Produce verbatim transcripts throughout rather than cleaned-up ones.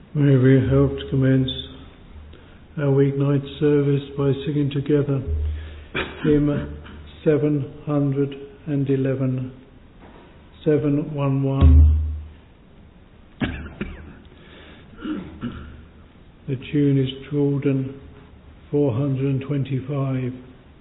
May we help to commence our weeknight service by singing together hymn seven hundred eleven, seven one one. The tune is Jordan four hundred twenty-five.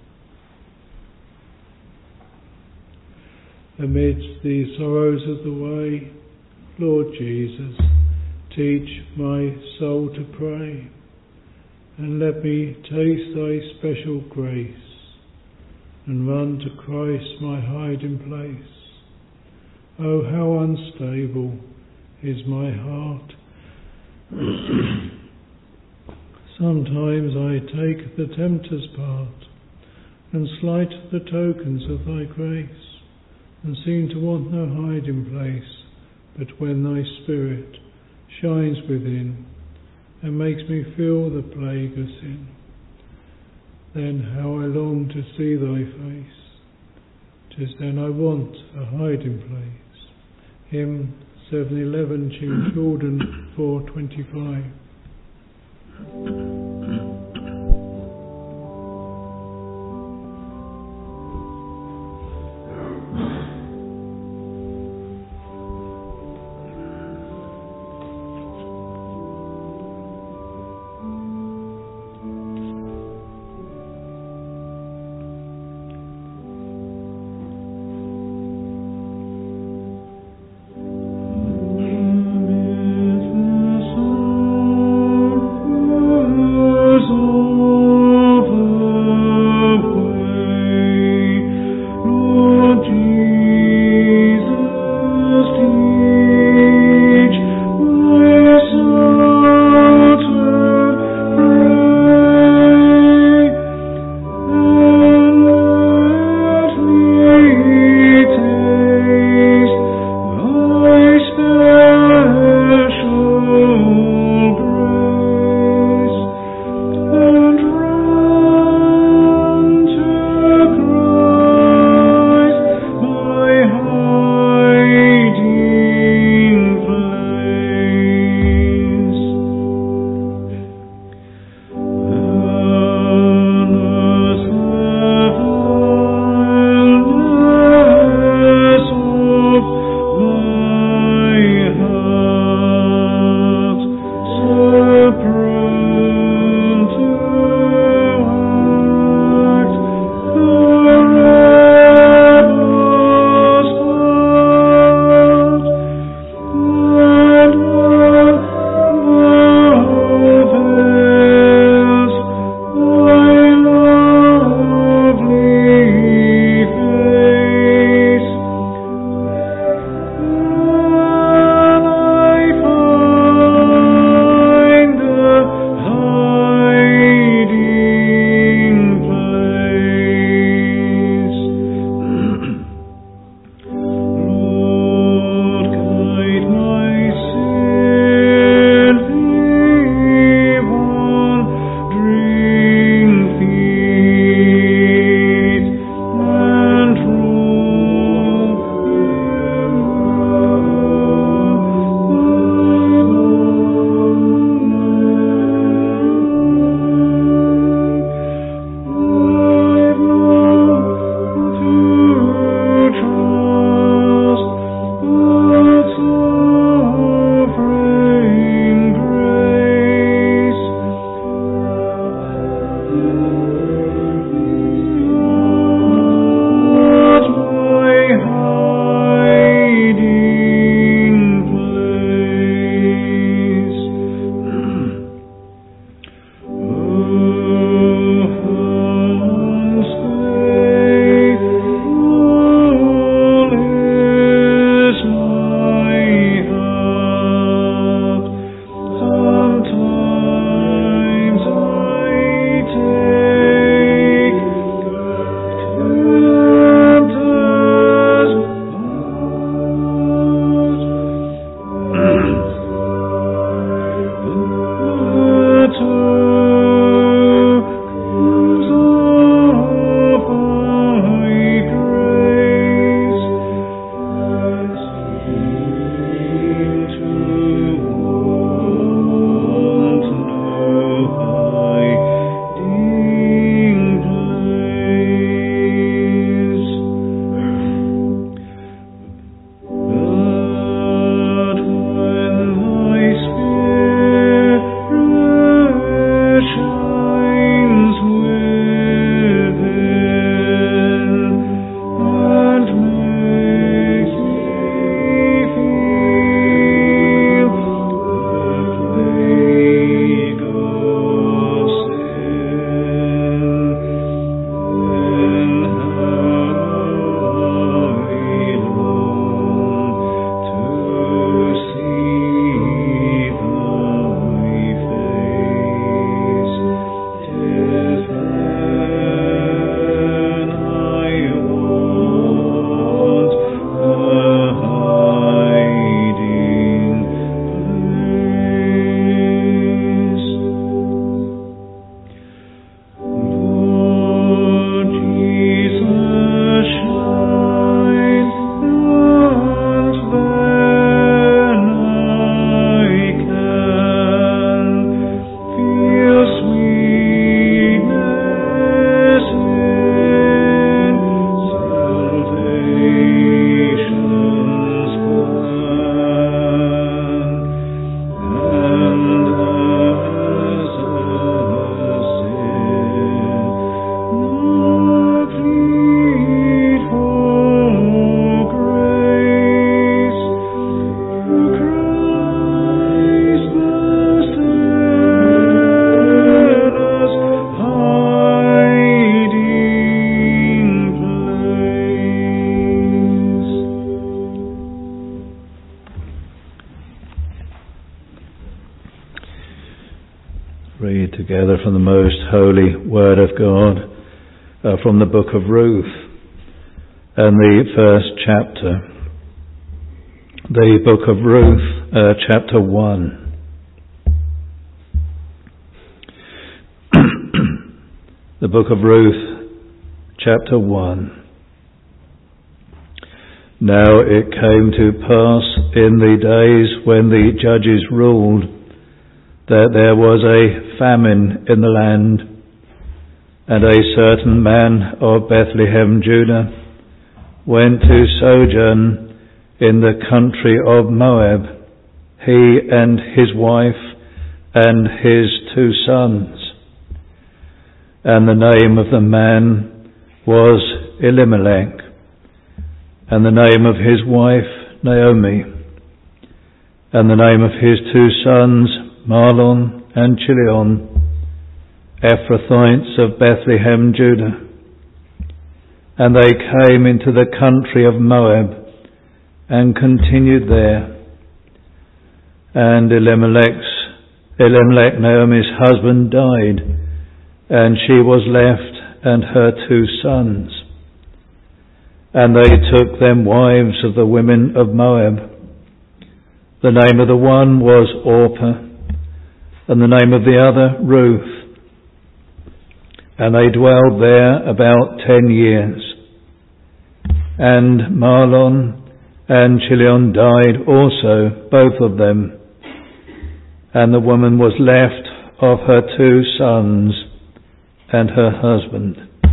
Amidst the sorrows of the way, Lord Jesus, teach my soul to pray, and let me taste thy special grace, and run to Christ my hiding place. Oh, how unstable is my heart. Sometimes I take the tempter's part, and slight the tokens of thy grace, and seem to want no hiding place, but when thy Spirit shines within, and makes me feel the plague of sin. Then how I long to see thy face, 'tis then I want a hiding place. Hymn seven eleven, tune Jordan four twenty-five. Oh Read together from the most holy word of God, uh, from the book of Ruth, and the first chapter. The book of Ruth, uh, chapter one. The book of Ruth, chapter one. Now it came to pass in the days when the judges ruled that there was a famine in the land, and a certain man of Bethlehem, Judah, went to sojourn in the country of Moab, he and his wife and his two sons. And the name of the man was Elimelech, and the name of his wife Naomi, and the name of his two sons Mahlon and Chilion, Ephrathites of Bethlehem, Judah. And they came into the country of Moab and continued there. And Elimelech's, Elimelech, Naomi's husband, died, and she was left and her two sons. And they took them wives of the women of Moab. The name of the one was Orpah, and the name of the other Ruth. And they dwelled there about ten years. And Mahlon and Chilion died also, both of them. And the woman was left of her two sons and her husband.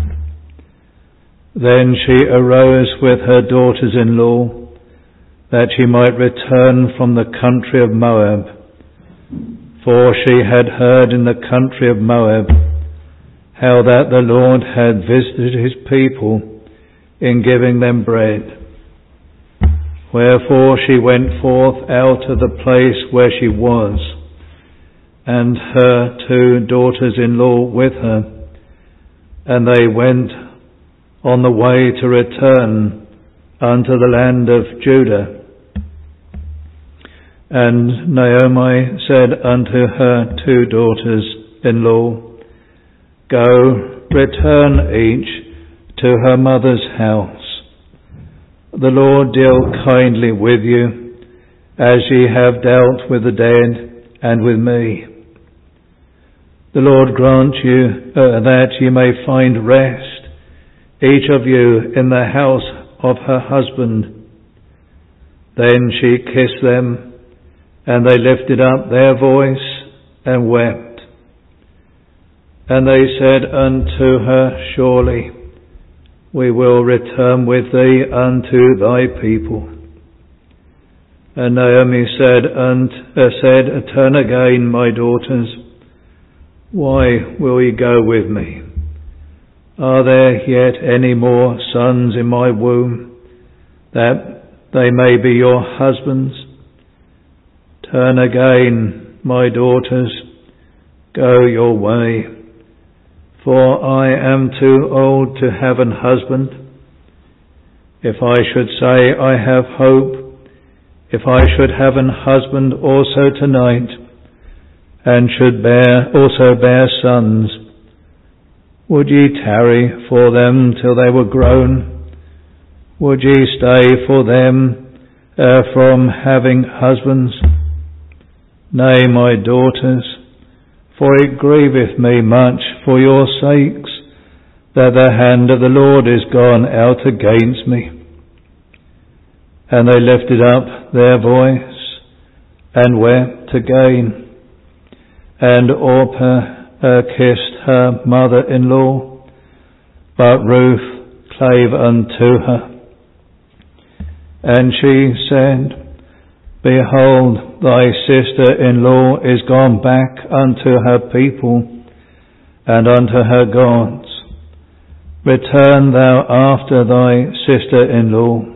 Then she arose with her daughters-in-law, that she might return from the country of Moab. For she had heard in the country of Moab how that the Lord had visited his people in giving them bread. Wherefore she went forth out of the place where she was, and her two daughters-in-law with her, and they went on the way to return unto the land of Judah. And Naomi said unto her two daughters-in-law, Go, return each to her mother's house. The Lord deal kindly with you, as ye have dealt with the dead and with me. The Lord grant you uh, that ye may find rest, each of you in the house of her husband. Then she kissed them, and they lifted up their voice and wept. And they said unto her, Surely we will return with thee unto thy people. And Naomi said, and, uh, said, Turn again, my daughters. Why will ye go with me? Are there yet any more sons in my womb, that they may be your husbands? Turn again, my daughters, go your way, for I am too old to have an husband. If I should say I have hope, if I should have an husband also tonight, and should bear also bear sons, would ye tarry for them till they were grown? Would ye stay for them uh, from having husbands? Nay, my daughters, for it grieveth me much for your sakes, that the hand of the Lord is gone out against me. And they lifted up their voice, and wept again. And Orpah uh, kissed her mother-in-law, but Ruth clave unto her. And she said, Behold, thy sister-in-law is gone back unto her people and unto her gods. Return thou after thy sister-in-law.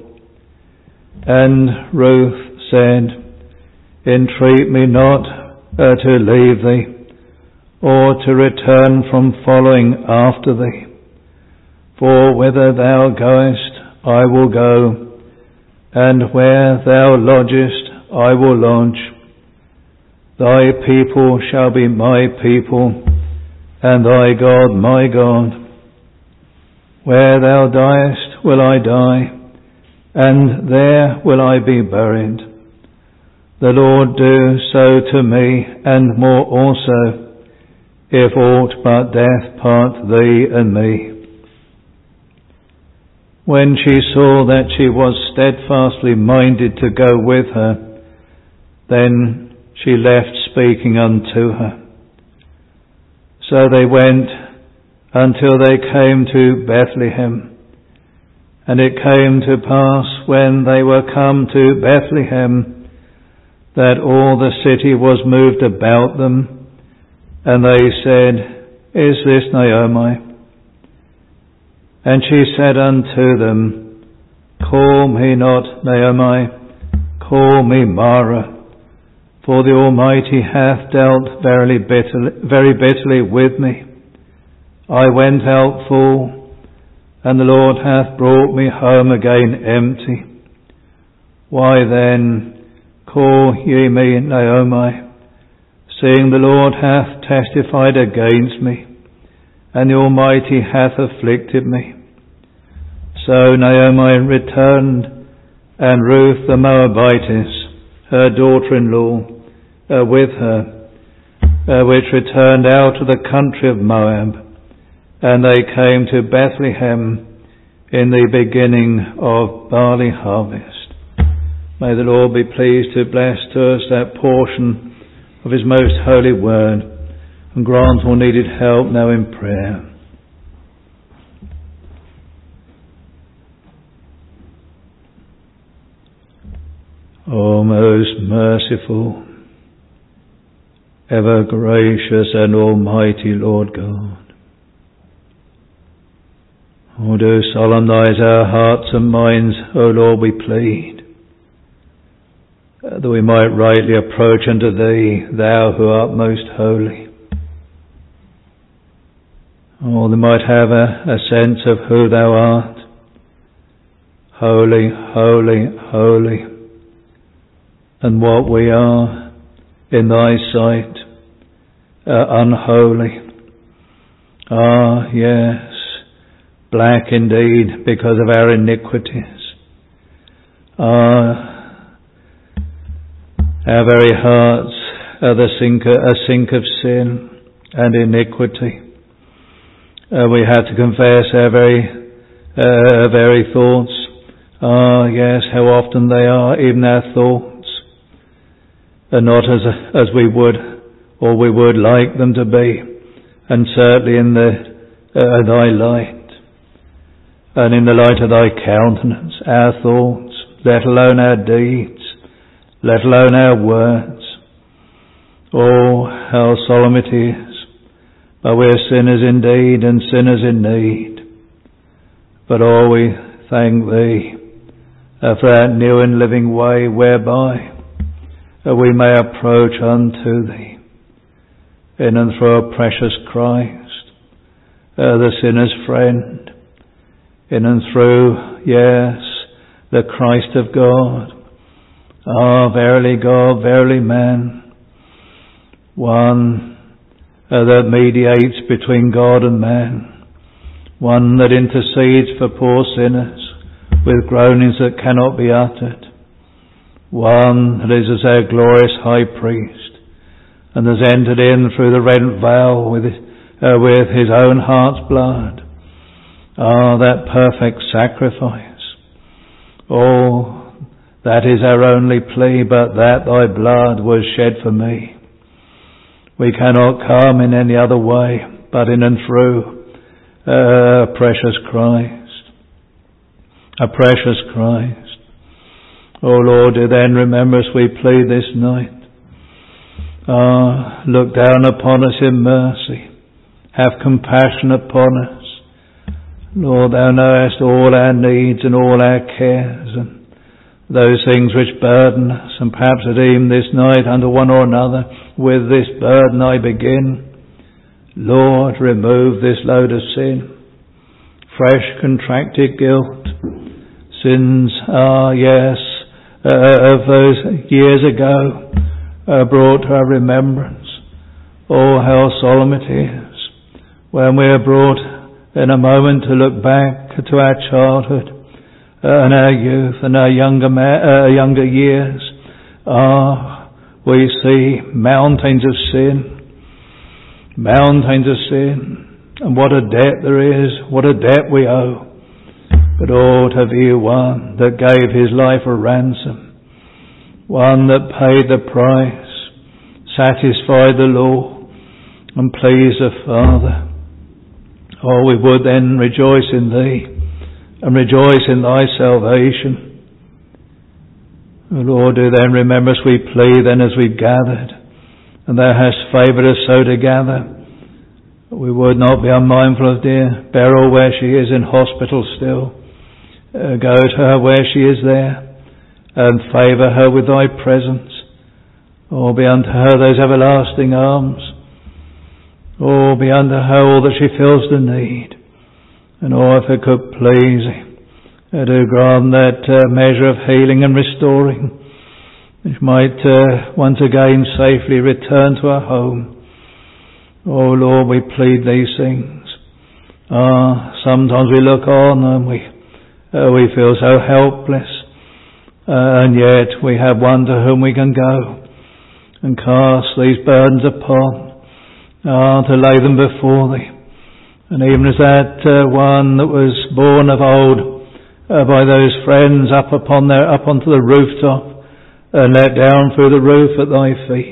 And Ruth said, Entreat me not uh, to leave thee, or to return from following after thee. For whither thou goest, I will go, and where thou lodgest, I will lodge. Thy people shall be my people, and thy God my God. Where thou diest will I die, and there will I be buried. The Lord do so to me, and more also, if aught but death part thee and me. When she saw that she was steadfastly minded to go with her, then she left speaking unto her. So they went until they came to Bethlehem. And it came to pass, when they were come to Bethlehem, that all the city was moved about them, and they said, Is this Naomi? And she said unto them, Call me not Naomi, call me Mara, for the Almighty hath dealt verily bitterly, very bitterly with me. I went out full, and the Lord hath brought me home again empty. Why then call ye me Naomi, seeing the Lord hath testified against me, and the Almighty hath afflicted me? So Naomi returned, and Ruth the Moabitess, her daughter-in-law, uh, with her, uh, which returned out of the country of Moab, and they came to Bethlehem in the beginning of barley harvest. May the Lord be pleased to bless to us that portion of his most holy word, and grant all needed help now in prayer. O most merciful, ever gracious and almighty Lord God, O do solemnize our hearts and minds, O Lord, we plead, that we might rightly approach unto thee, thou who art most holy. Oh, they might have a, a sense of who thou art. Holy, holy, holy. And what we are in thy sight, uh, unholy. Ah, yes, black indeed because of our iniquities. Ah, our very hearts are the sink, a sink of sin and iniquity. Uh, we have to confess our very, uh, our very thoughts. Ah, yes, how often they are, even our thoughts, are not as as we would or we would like them to be, and certainly in the uh, thy light, and in the light of thy countenance, our thoughts, let alone our deeds, let alone our words. Oh, how solemn it is! But we're sinners indeed, and sinners in need. But oh, we thank thee uh, for that new and living way whereby uh, we may approach unto thee in and through our precious Christ, uh, the sinner's friend, in and through, yes, the Christ of God. Ah, verily God, verily man, one uh, that mediates between God and man, one that intercedes for poor sinners with groanings that cannot be uttered, one that is as our glorious high priest, and has entered in through the rent veil with, uh, with his own heart's blood. Ah, that perfect sacrifice. Oh, that is our only plea, but that thy blood was shed for me. We cannot come in any other way but in and through a precious Christ. A precious Christ. Oh Lord, do then remember us, we plead this night. Ah, look down upon us in mercy. Have compassion upon us. Lord, thou knowest all our needs and all our cares and those things which burden us, and perhaps at even this night under one or another, with this burden I begin. Lord, remove this load of sin, fresh contracted guilt, sins, ah yes, uh, of those years ago, uh, brought to our remembrance. Oh, how solemn it is when we are brought in a moment to look back to our childhood uh, and our youth and our younger, ma- uh, younger years. Ah, we see mountains of sin, mountains of sin. And what a debt there is, what a debt we owe. But oh, to be one that gave his life a ransom, one that paid the price, satisfied the law, and pleased the Father. Oh, we would then rejoice in thee, and rejoice in thy salvation. Oh, Lord, do then remember us, we plead, then as we've gathered, and thou hast favoured us so to gather. We would not be unmindful of dear Beryl where she is in hospital still. Uh, go to her where she is there and favour her with thy presence. Oh, be unto her those everlasting arms. Oh, be unto her all that she feels the need. And oh, if it could please thee, uh, do grant that uh, measure of healing and restoring, which might uh, once again safely return to her home. Oh Lord, we plead these things. Ah, sometimes we look on and we uh, we feel so helpless, uh, and yet we have one to whom we can go and cast these burdens upon, ah, to lay them before thee. And even as that uh, one that was born of old uh, by those friends up upon their up onto the rooftop and let down through the roof at thy feet.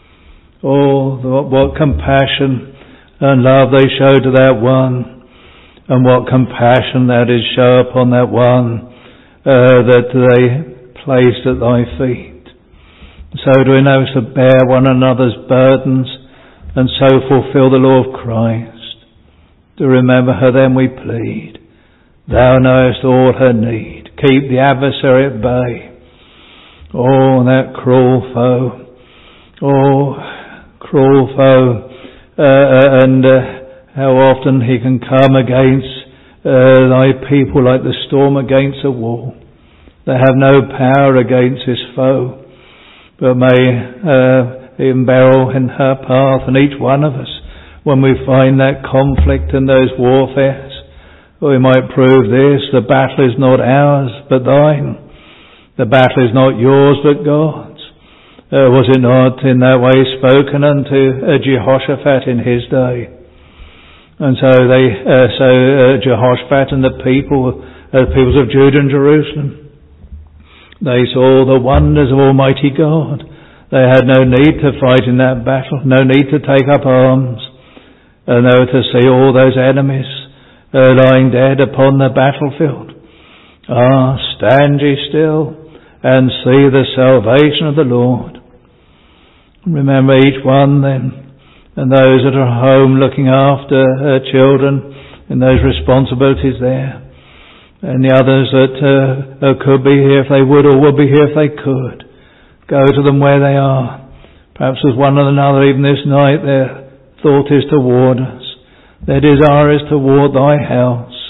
Oh, what compassion and love they show to that one, and what compassion thou didst show upon that one uh, that they placed at thy feet. So do we know to bear one another's burdens and so fulfill the law of Christ. To remember her then we plead. Thou knowest all her need. Keep the adversary at bay. Oh, that cruel foe. Oh, cruel foe, uh, and uh, how often he can come against uh, thy people like the storm against a wall. They have no power against his foe, but may uh, even Beryl in her path, and each one of us, when we find that conflict and those warfares, we might prove this: the battle is not ours but thine. The battle is not yours but God's. Uh, was it not in that way spoken unto uh, Jehoshaphat in his day? And so they, uh, so uh, Jehoshaphat and the people, uh, the peoples of Judah and Jerusalem, they saw the wonders of Almighty God. They had no need to fight in that battle, no need to take up arms, and they were to see all those enemies uh, lying dead upon the battlefield. Ah, stand ye still and see the salvation of the Lord. Remember each one then, and those that are home looking after her children and those responsibilities there, and the others that uh, could be here if they would, or would be here if they could. Go to them where they are. Perhaps as one and another even this night their thought is toward us. Their desire is toward thy house,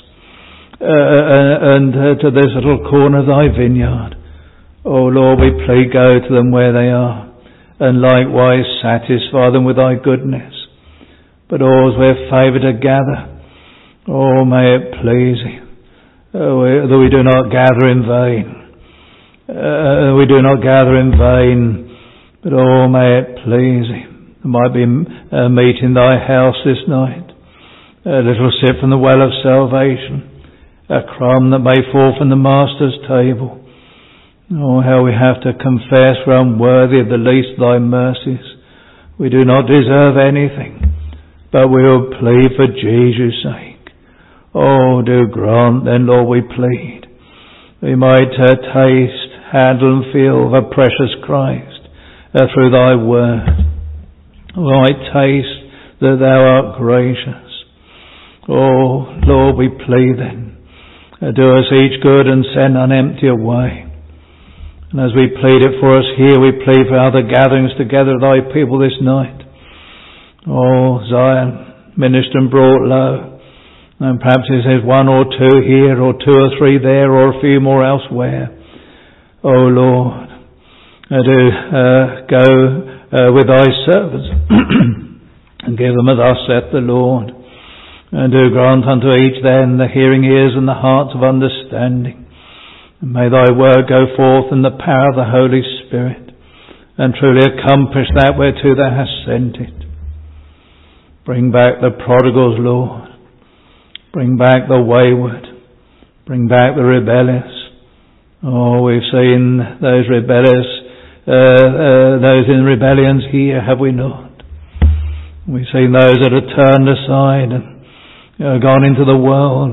uh, and uh, to this little corner of thy vineyard. Oh Lord, we plead, go to them where they are, and likewise satisfy them with thy goodness. But oh, as we're favoured to gather, oh, may it please thee, oh, that we do not gather in vain. Uh, we do not gather in vain, but oh, may it please thee. There might be a meat in thy house this night, a little sip from the well of salvation, a crumb that may fall from the Master's table. Oh, how we have to confess we're unworthy of the least of thy mercies. We do not deserve anything, but we will plead for Jesus' sake. Oh, do grant then, Lord, we plead, we might uh, taste, handle and feel the precious Christ uh, through thy word. We might taste that thou art gracious. Oh, Lord, we plead then, uh, do us each good and send none empty away. And as we plead it for us here, we plead for other gatherings together of thy people this night. Oh, Zion, ministered and brought low. And perhaps it says one or two here, or two or three there, or a few more elsewhere. Oh Lord, uh, do uh, go uh, with thy servants and give them, as thus saith the Lord. And do grant unto each then the hearing ears and the hearts of understanding. And may thy word go forth in the power of the Holy Spirit, and truly accomplish that whereto thou hast sent it. Bring back the prodigals, Lord. Bring back the wayward. Bring back the rebellious. Oh, we've seen those rebellious, uh, uh, those in rebellions here, have we not? We've seen those that are turned aside and uh, gone into the world.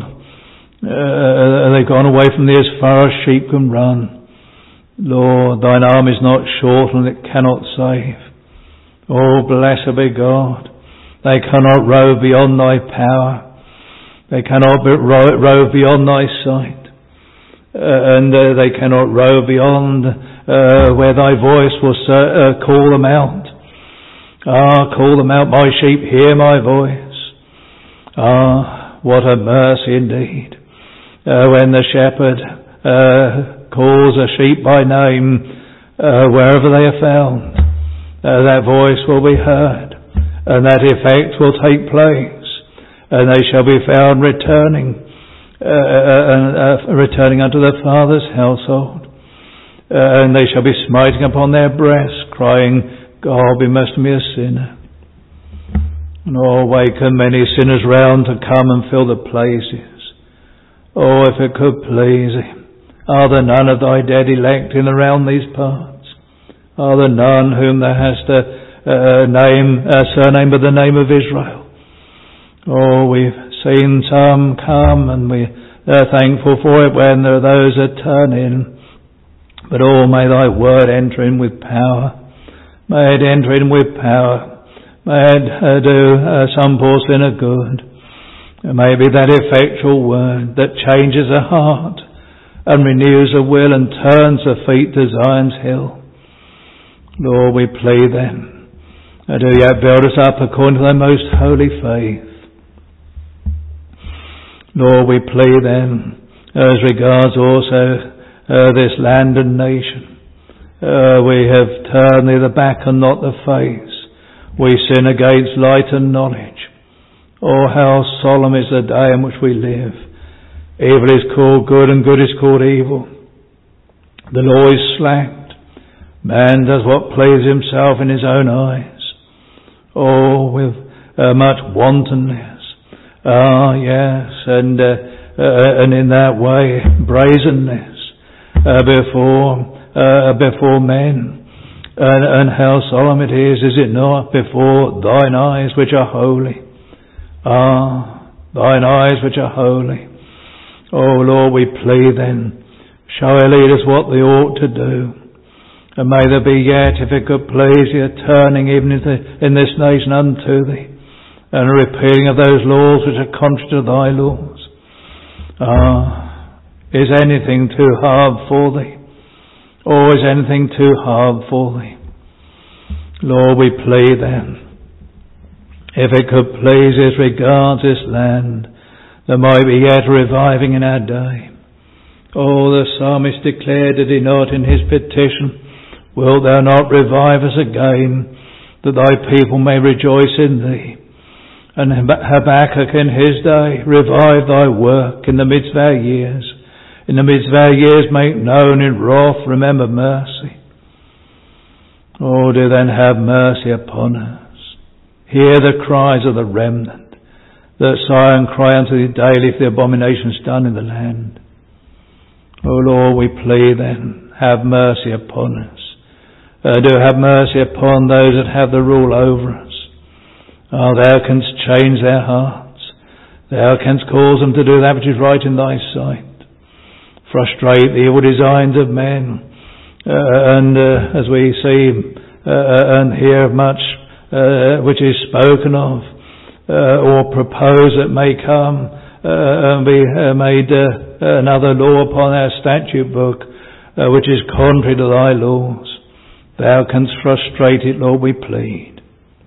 Uh, they've gone away from thee as far as sheep can run. Lord, thine arm is not short and it cannot save. Oh, blessed be God. They cannot rove beyond thy power. They cannot be ro- rove beyond thy sight. Uh, and uh, they cannot rove beyond uh, where thy voice will uh, call them out. Ah, call them out, my sheep, hear my voice. Ah, what a mercy indeed. Uh, when the shepherd uh, calls a sheep by name, uh, wherever they are found, uh, that voice will be heard, and that effect will take place, and they shall be found returning, uh, uh, uh, returning unto their Father's household, uh, and they shall be smiting upon their breasts, crying, God, be merciful to me, a sinner. And oh, awaken many sinners round to come and fill the places. Oh, if it could please Him. Are there none of thy dead elect in around these parts? Are there none whom thou hast a uh, name, a surname by the name of Israel? Oh, we've seen some come, and we are thankful for it when there are those that turn in. But oh, may thy word enter in with power. May it enter in with power. May it uh, do uh, some poor sinner good. It may be that effectual word that changes a heart and renews a will and turns the feet to Zion's hill. Lord, we plead then, uh, do yet build us up according to thy most holy faith. Lord, we plead then, as regards also uh, this land and nation. Uh, we have turned thee the back and not the face. We sin against light and knowledge. Oh, how solemn is the day in which we live. Evil is called good and good is called evil. The law is slacked. Man does what pleases himself in his own eyes. Oh, with uh, much wantonness. Ah, yes, and uh, uh, and in that way, brazenness uh, before uh, before men. And, and how solemn it is, is it not, before thine eyes which are holy. Ah, thine eyes which are holy. Oh Lord, we plead then, shall I lead us what they ought to do. And may there be yet, if it could please you, turning even in, the, in this nation unto thee, and a repealing of those laws which are contrary to thy laws. Ah, is anything too hard for thee? Or is anything too hard for thee? Lord, we plead then, if it could please us regards this land, there might be yet reviving in our day. Oh, the psalmist declared, did he not, in his petition, wilt thou not revive us again, that thy people may rejoice in thee? And Habakkuk in his day, revive thy work in the midst of our years. In the midst of our years make known in wrath, remember mercy. Oh, do then have mercy upon us. Hear the cries of the remnant, that sigh and cry unto thee daily for the abominations done in the land. Oh Lord, we plead then, have mercy upon us. Uh, do have mercy upon those that have the rule over us. Oh, thou canst change their hearts. Thou canst cause them to do that which is right in thy sight. Frustrate the evil designs of men, uh, and uh, as we see uh, and hear much uh, which is spoken of uh, or proposed that may come uh, and be uh, made uh, another law upon our statute book, uh, which is contrary to thy laws, thou canst frustrate it, Lord, we plead.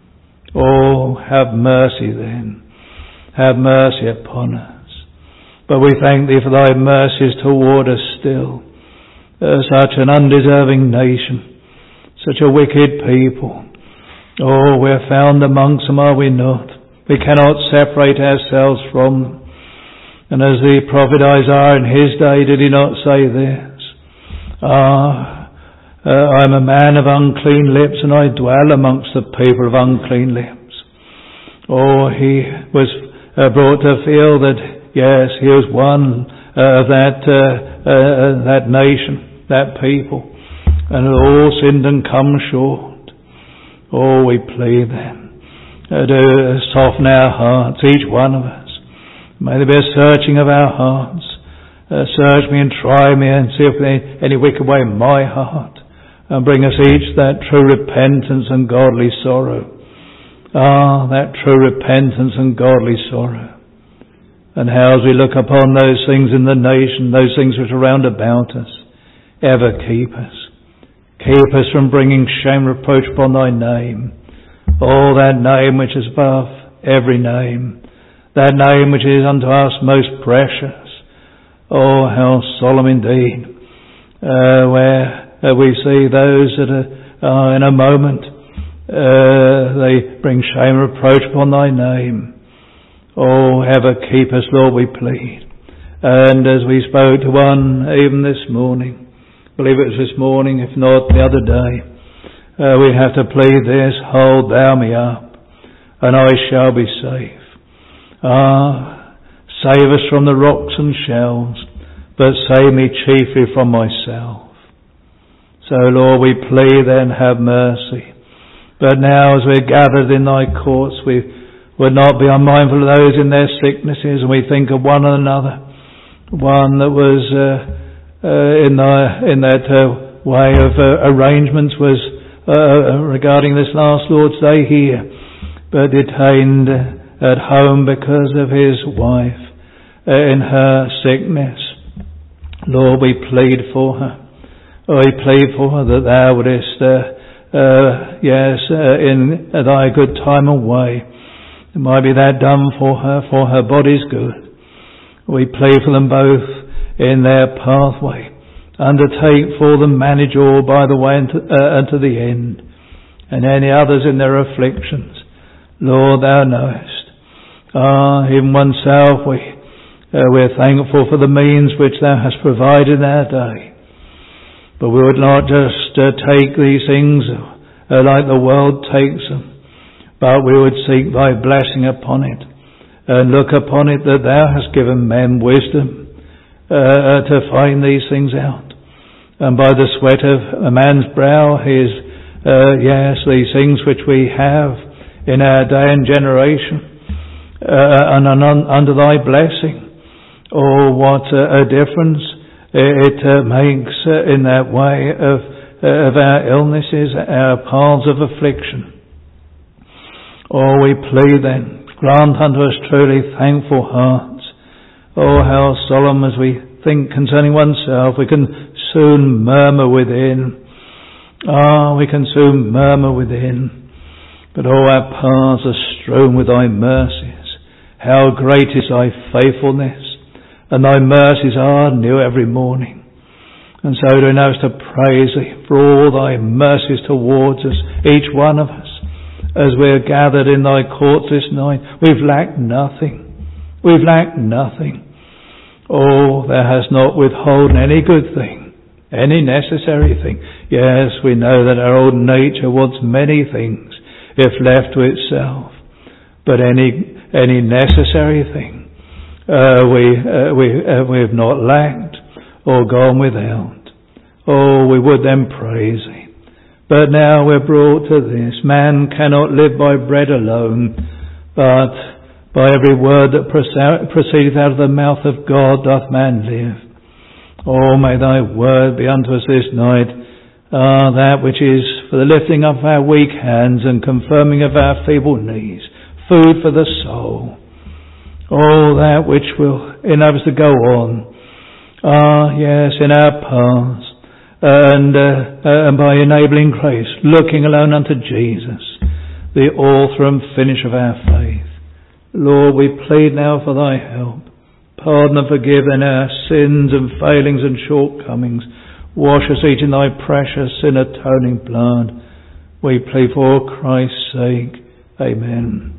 Oh, have mercy then, have mercy upon us. But we thank thee for thy mercies toward us still, uh, such an undeserving nation, such a wicked people. Oh, we're found amongst them, are we not? We cannot separate ourselves from them. And as the prophet Isaiah in his day, did he not say this? Ah, uh, I'm a man of unclean lips, and I dwell amongst the people of unclean lips. Oh, he was uh, brought to feel that, yes, he was one uh, of that, uh, uh, that nation, that people, and had all sinned and come short. Oh, we plead them uh, to soften our hearts, each one of us. May there be a searching of our hearts. Uh, search me and try me and see if there any wicked way in my heart, and bring us each that true repentance and godly sorrow. Ah, that true repentance and godly sorrow. And how as we look upon those things in the nation, those things which are round about us, ever keep us. Keep us from bringing shame, reproach upon thy name. Oh, that name which is above every name. That name which is unto us most precious. Oh, how solemn indeed. Uh, where uh, we see those that are uh, in a moment, uh, they bring shame and reproach upon thy name. Oh, ever keep us, Lord, we plead. And as we spoke to one even this morning, I believe it was this morning, if not the other day, uh, we have to plead this: hold thou me up, and I shall be safe. Ah, save us from the rocks and shells, but save me chiefly from myself. So, Lord, we plead then, have mercy. But now as we're gathered in thy courts, we would not be unmindful of those in their sicknesses, and we think of one another. One that was uh, uh, in, the, in that uh, way of uh, arrangements was uh, regarding this last Lord's Day here, but detained at home because of his wife uh, in her sickness. Lord, we plead for her. Oh, we plead for her that thou wouldest, uh, uh, yes, uh, in thy good time and way, it might be that done for her, for her body's good. We plead for them both in their pathway. Undertake for them, manage all by the way unto, uh, unto the end. And any others in their afflictions, Lord, thou knowest. Ah, even oneself, we, uh, we're thankful for the means which thou hast provided in our day. But we would not just uh, take these things uh, like the world takes them, but we would seek thy blessing upon it, and look upon it that thou hast given men wisdom uh, to find these things out. And by the sweat of a man's brow, his, uh, yes, these things which we have in our day and generation, uh, and un- under thy blessing, oh, what uh, a difference it uh, makes uh, in that way of, uh, of our illnesses, our paths of affliction. Oh, we plead then, grant unto us truly thankful hearts. Oh, how solemn as we think concerning oneself, we can soon murmur within. Ah, we can soon murmur within. But all our paths are strewn with thy mercies. How great is thy faithfulness, and thy mercies are new every morning. And so do know us to praise thee for all thy mercies towards us, each one of us. As we're gathered in thy courts this night, we've lacked nothing. We've lacked nothing. Oh, thou hast not withholden any good thing, any necessary thing. Yes, we know that our old nature wants many things if left to itself. But any any necessary thing uh, we uh, we uh, we have not lacked or gone without. Oh, we would then praise thee. But now we're brought to this: man cannot live by bread alone, but by every word that proceedeth out of the mouth of God doth man live. Oh, may thy word be unto us this night, ah, that which is for the lifting up of our weak hands and confirming of our feeble knees, food for the soul. Oh, that which will enable us to go on, ah, yes, in our paths, and, uh, and by enabling grace, looking alone unto Jesus, the author and finisher of our faith. Lord, we plead now for thy help. Pardon and forgive in our sins and failings and shortcomings, Wash us each in thy precious sin atoning blood. We pray for Christ's sake. Amen.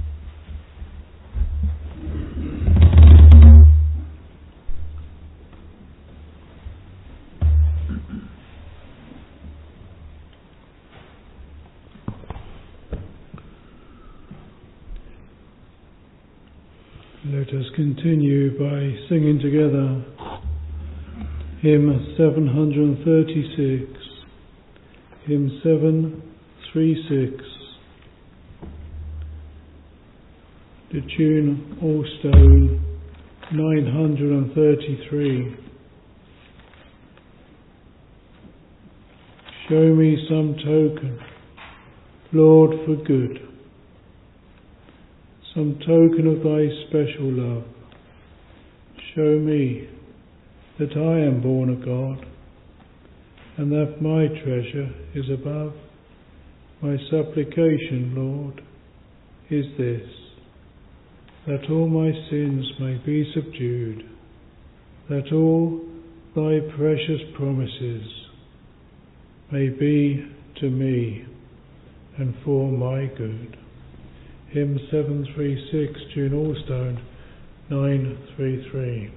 Let us continue by singing together hymn seven hundred thirty-six, hymn seven thirty-six, the tune Allstone nine hundred thirty-three. Show me some token, Lord, for good, some token of thy special love. Show me that I am born of God, and that my treasure is above. My supplication, Lord, is this, that all my sins may be subdued, that all thy precious promises may be to me and for my good. Hymn seven thirty-six, tune Allstone nine thirty-three.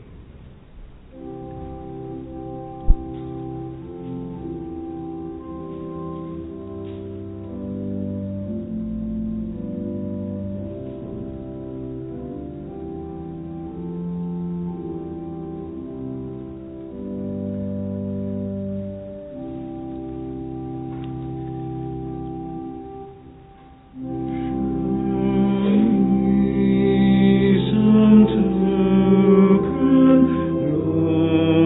Some token, Lord.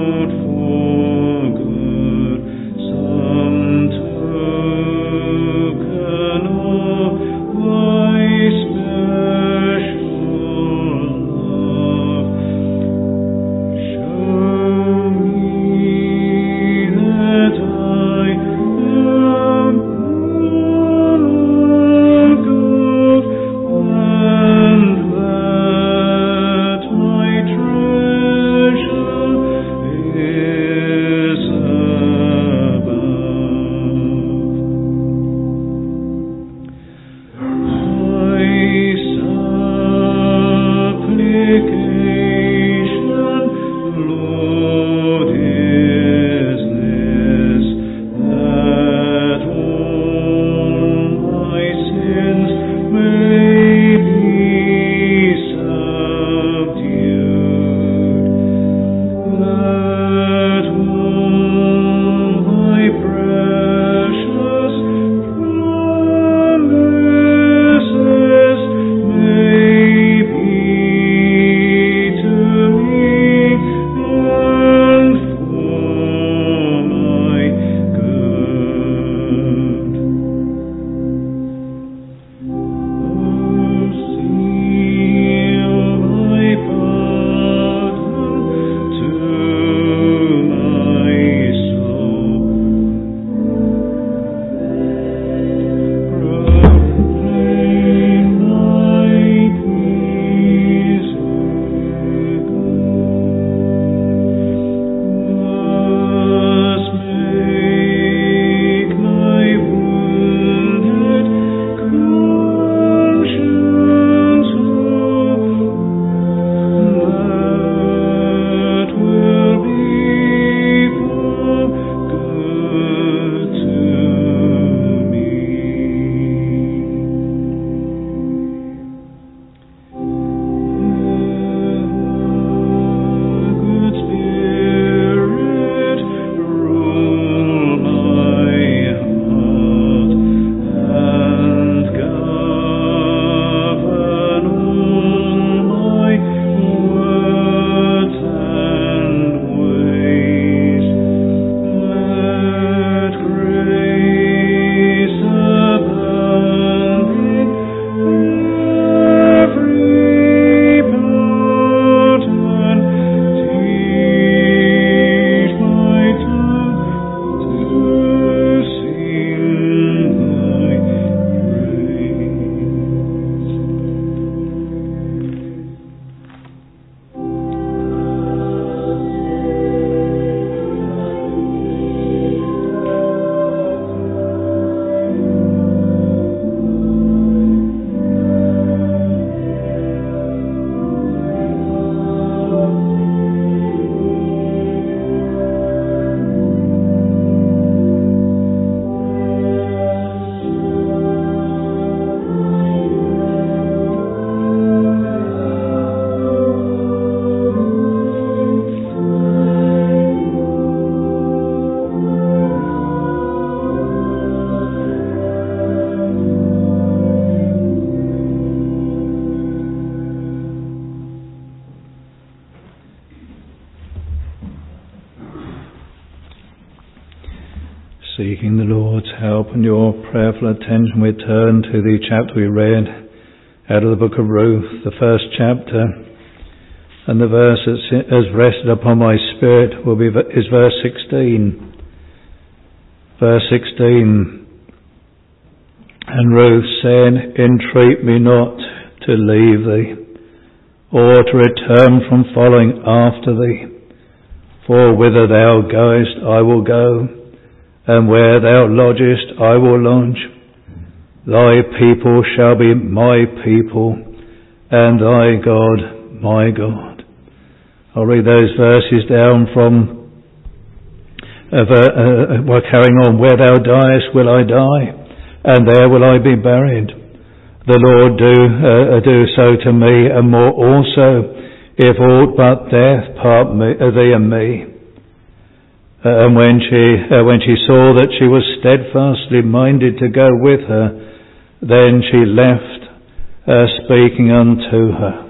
Seeking the Lord's help and your prayerful attention, we turn to the chapter we read out of the book of Ruth, the first chapter. And the verse that has rested upon my spirit will be is verse sixteen. Verse sixteen. And Ruth said, "Entreat me not to leave thee, or to return from following after thee. For whither thou goest I will go, and where thou lodgest I will lodge. Thy people shall be my people, and thy God my God." I'll read those verses down from, uh, uh, we're carrying on. "Where thou diest will I die, and there will I be buried. The Lord do uh, do so to me, and more also, if aught but death part me, uh, thee and me." Uh, and when she uh, when she saw that she was steadfastly minded to go with her, then she left, uh, speaking unto her.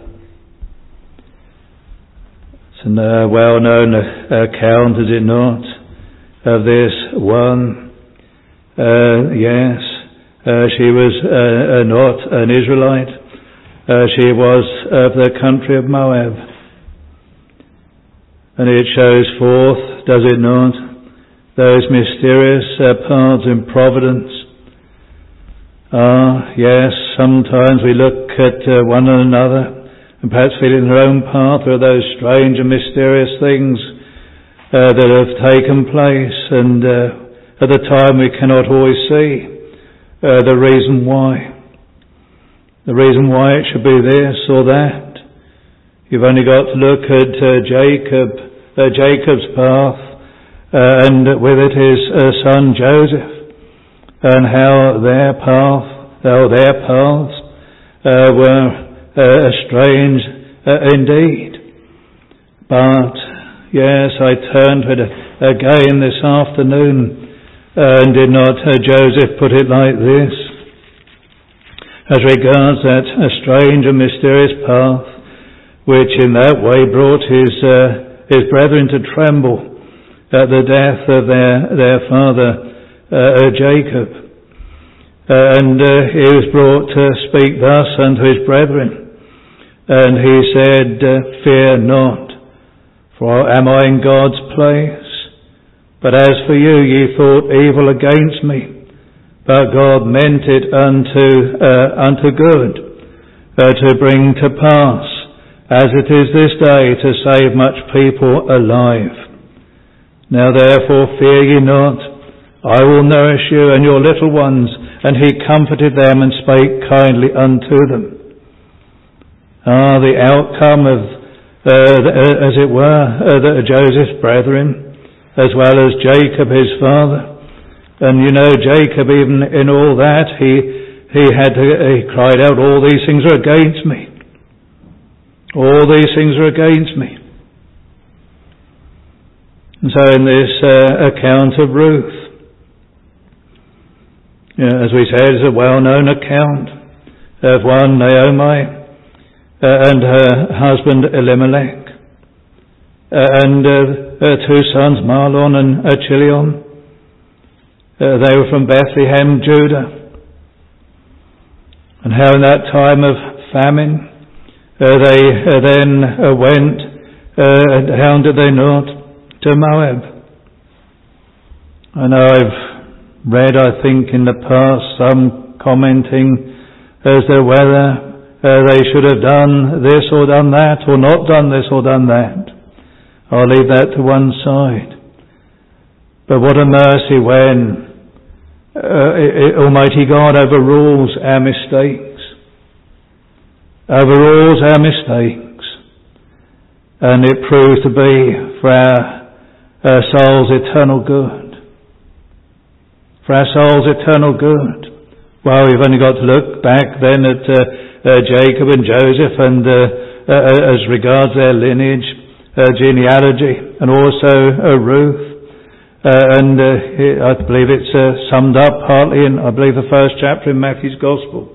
It's a uh, well-known uh, account, is it not, of this one? Uh, yes, uh, she was uh, uh, not an Israelite. Uh, she was of the country of Moab. And it shows forth, does it not, those mysterious uh, paths in providence. Ah, yes, sometimes we look at uh, one another and perhaps feel in our own path there are those strange and mysterious things uh, that have taken place, and uh, at the time we cannot always see uh, the reason why. The reason why it should be this or that. You've only got to look at uh, Jacob, uh, Jacob's path, uh, and with it his uh, son Joseph, and how their path, how their paths uh, were uh, strange uh, indeed. But yes, I turned to it again this afternoon, uh, and did not uh, Joseph put it like this? As regards that a strange and mysterious path, which in that way brought his uh, his brethren to tremble at the death of their their father uh, Jacob, uh, and uh, he was brought to speak thus unto his brethren, and he said, uh, "Fear not, for am I in God's place? But as for you, ye thought evil against me, but God meant it unto uh, unto good, uh, to bring to pass, as it is this day, to save much people alive. Now therefore fear ye not, I will nourish you and your little ones." And he comforted them and spake kindly unto them. Ah, the outcome of, uh, as it were, uh, Joseph's brethren, as well as Jacob his father. And you know, Jacob, even in all that, he he had to, he cried out, "All these things are against me. All these things are against me." And so in this uh, account of Ruth, yeah, as we said, it's a well-known account of one, Naomi, uh, and her husband Elimelech, uh, and uh, her two sons, Mahlon and uh, Chilion. Uh, they were from Bethlehem, Judah. And how in that time of famine, uh, they uh, then uh, went, uh, and how did they not, to Moab. I know I've read, I think, in the past, some commenting as to whether uh, they should have done this or done that, or not done this or done that. I'll leave that to one side. But what a mercy when uh, Almighty God overrules our mistakes, overrules our mistakes, and it proves to be for our, our soul's eternal good. For our soul's eternal good. Well, we've only got to look back then at uh, uh, Jacob and Joseph, and uh, uh, as regards their lineage, uh, genealogy, and also uh, Ruth. Uh, and uh, I believe it's uh, summed up partly in, I believe, the first chapter in Matthew's Gospel.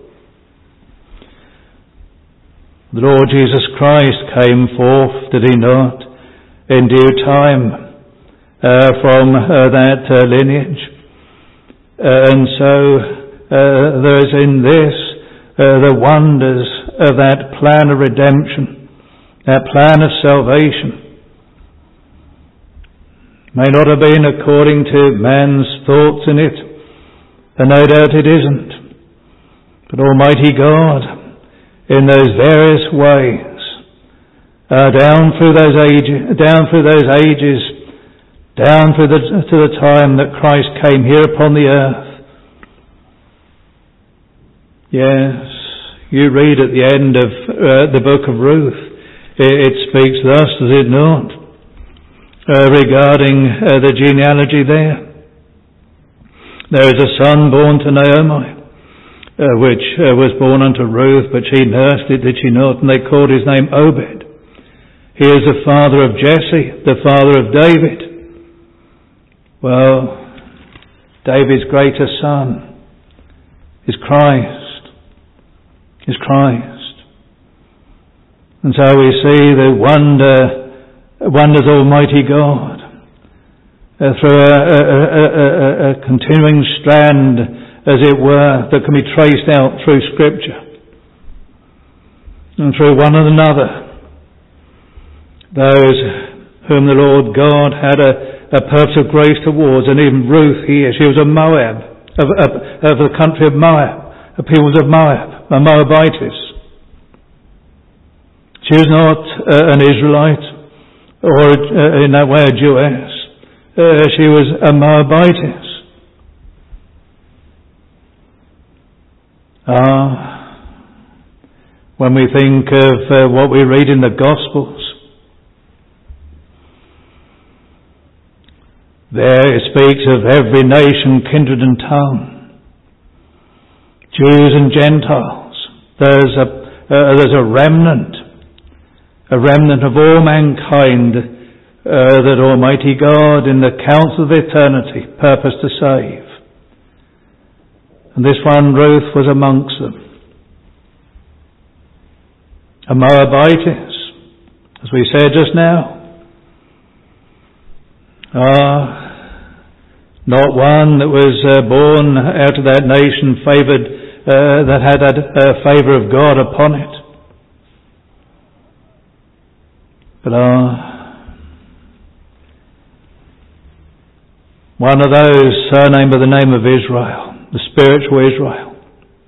The Lord Jesus Christ came forth, did he not, in due time uh, from uh, that uh, lineage. Uh, and so uh, there is in this uh, the wonders of that plan of redemption, that plan of salvation. May not have been according to man's thoughts in it, and no doubt it isn't. But Almighty God, in those various ways, uh, down through those ages, down through those ages, down through the, to the time that Christ came here upon the earth. Yes, you read at the end of uh, the book of Ruth, it, it speaks thus, does it not, uh, regarding uh, the genealogy there. There is a son born to Naomi, uh, which uh, was born unto Ruth, but she nursed it, did she not? And they called his name Obed. He is the father of Jesse, the father of David. Well, David's greatest son is Christ, is Christ. And so we see the wonder, wonders of Almighty God. Uh, through a, a, a, a, a continuing strand, as it were, that can be traced out through Scripture and through one another. Those whom the Lord God had a, a purpose of grace towards, and even Ruth here, she was a Moab, of, of, of the country of Moab, the peoples of Moab, a Moabitess. She was not uh, an Israelite, or uh, in that way a Jewess. Uh, she was a Moabitess. Ah, when we think of uh, what we read in the Gospels, there it speaks of every nation, kindred and tongue, Jews and Gentiles. There's a uh, there's a remnant, a remnant of all mankind. Uh, that Almighty God in the counsel of eternity purposed to save. And this one, Ruth, was amongst them. A Moabitess, as we said just now. Ah, not one that was uh, born out of that nation favoured, uh, that had that uh, favour of God upon it. But ah, one of those surnamed by the name of Israel, the spiritual Israel.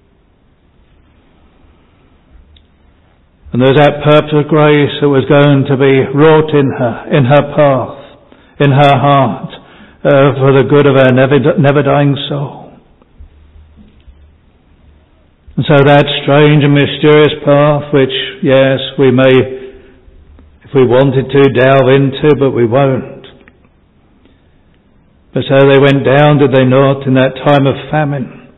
And there's that purpose of grace that was going to be wrought in her, in her path, in her heart, uh, for the good of her never, never dying soul. And so that strange and mysterious path, which, yes, we may, if we wanted to, delve into, but we won't. But so they went down, did they not, in that time of famine?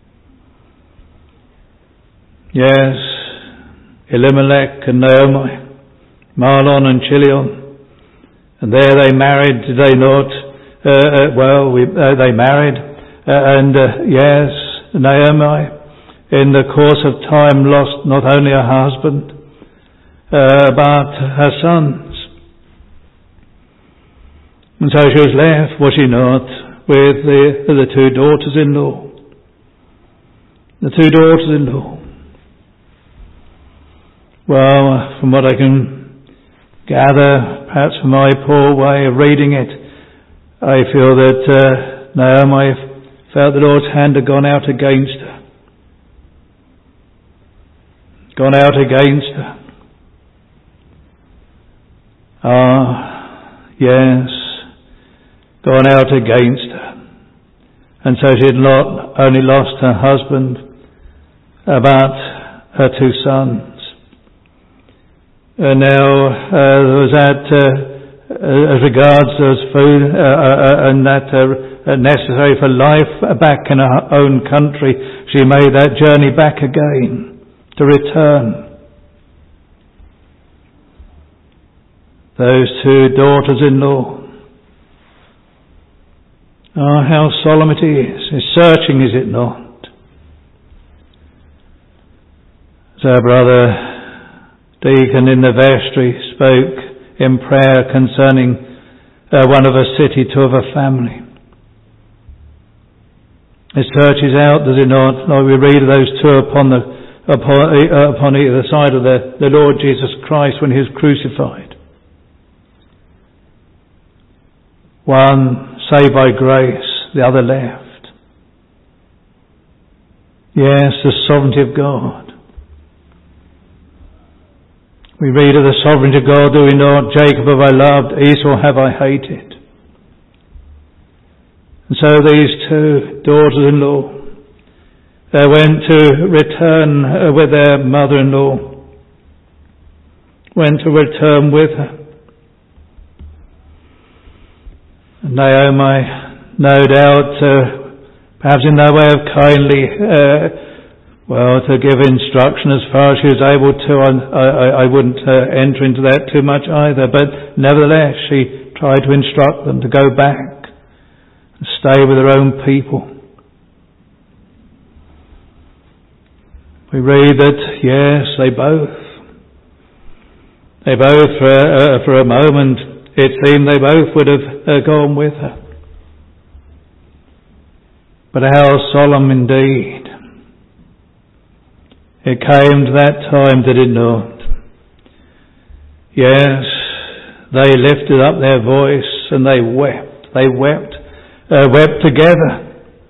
Yes, Elimelech and Naomi, Mahlon and Chilion, and there they married, did they not? Uh, uh, well, we, uh, they married, uh, and uh, yes, Naomi, in the course of time, lost not only her husband, uh, but her sons. And so she was left, was she not, with the, the two daughters-in-law. The two daughters-in-law. Well, from what I can gather, perhaps from my poor way of reading it, I feel that uh, Naomi felt the Lord's hand had gone out against her. Gone out against her. Ah, yes. Gone out against her. And so she had not only lost her husband, but her two sons. And now uh, there was that, uh, as regards those food uh, uh, and that uh, necessary for life back in her own country, she made that journey back again to return. Those two daughters-in-law. Oh, how solemn it is. It's searching, is it not? So Brother Deacon in the vestry spoke in prayer concerning uh, one of a city, two of a family. It searches out, does it not? Like we read of those two upon the upon, uh, upon either side of the, the Lord Jesus Christ when he was crucified. One saved by grace, the other left. Yes, the sovereignty of God. We read of the sovereignty of God, do we not? Jacob have I loved, Esau have I hated. And so these two daughters-in-law, they went to return uh, with their mother-in-law, went to return with her. And Naomi, no doubt, uh, perhaps in no way of kindly, uh, well, to give instruction as far as she was able to. I, I, I wouldn't uh, enter into that too much either, but nevertheless she tried to instruct them to go back and stay with their own people. We read that, yes, they both, they both, for, uh, for a moment, it seemed they both would have uh, gone with her. But how solemn indeed. It came to that time, did it not? Yes, they lifted up their voice and they wept. They wept, uh, wept together.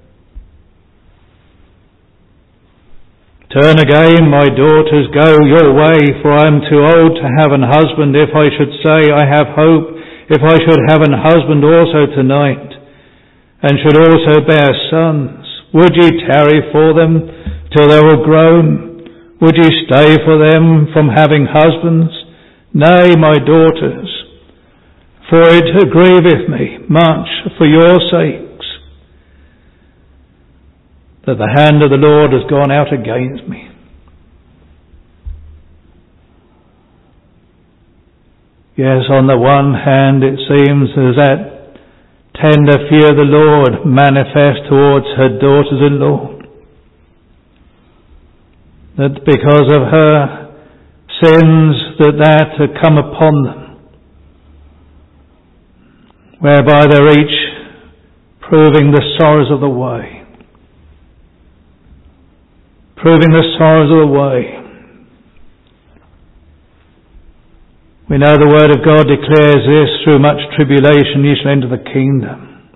Turn again, my daughters, go your way, for I am too old to have an husband. If I should say I have hope, if I should have an husband also tonight, and should also bear sons, would ye tarry for them till they were grown? Would ye stay for them from having husbands? Nay, my daughters, for it grieveth me much for your sakes, that the hand of the Lord has gone out against me. Yes, on the one hand it seems as that tender fear of the Lord manifest towards her daughters-in-law, that because of her sins that that had come upon them, whereby they're each proving the sorrows of the way, proving the sorrows of the way. We know the word of God declares this, through much tribulation ye shall enter the kingdom.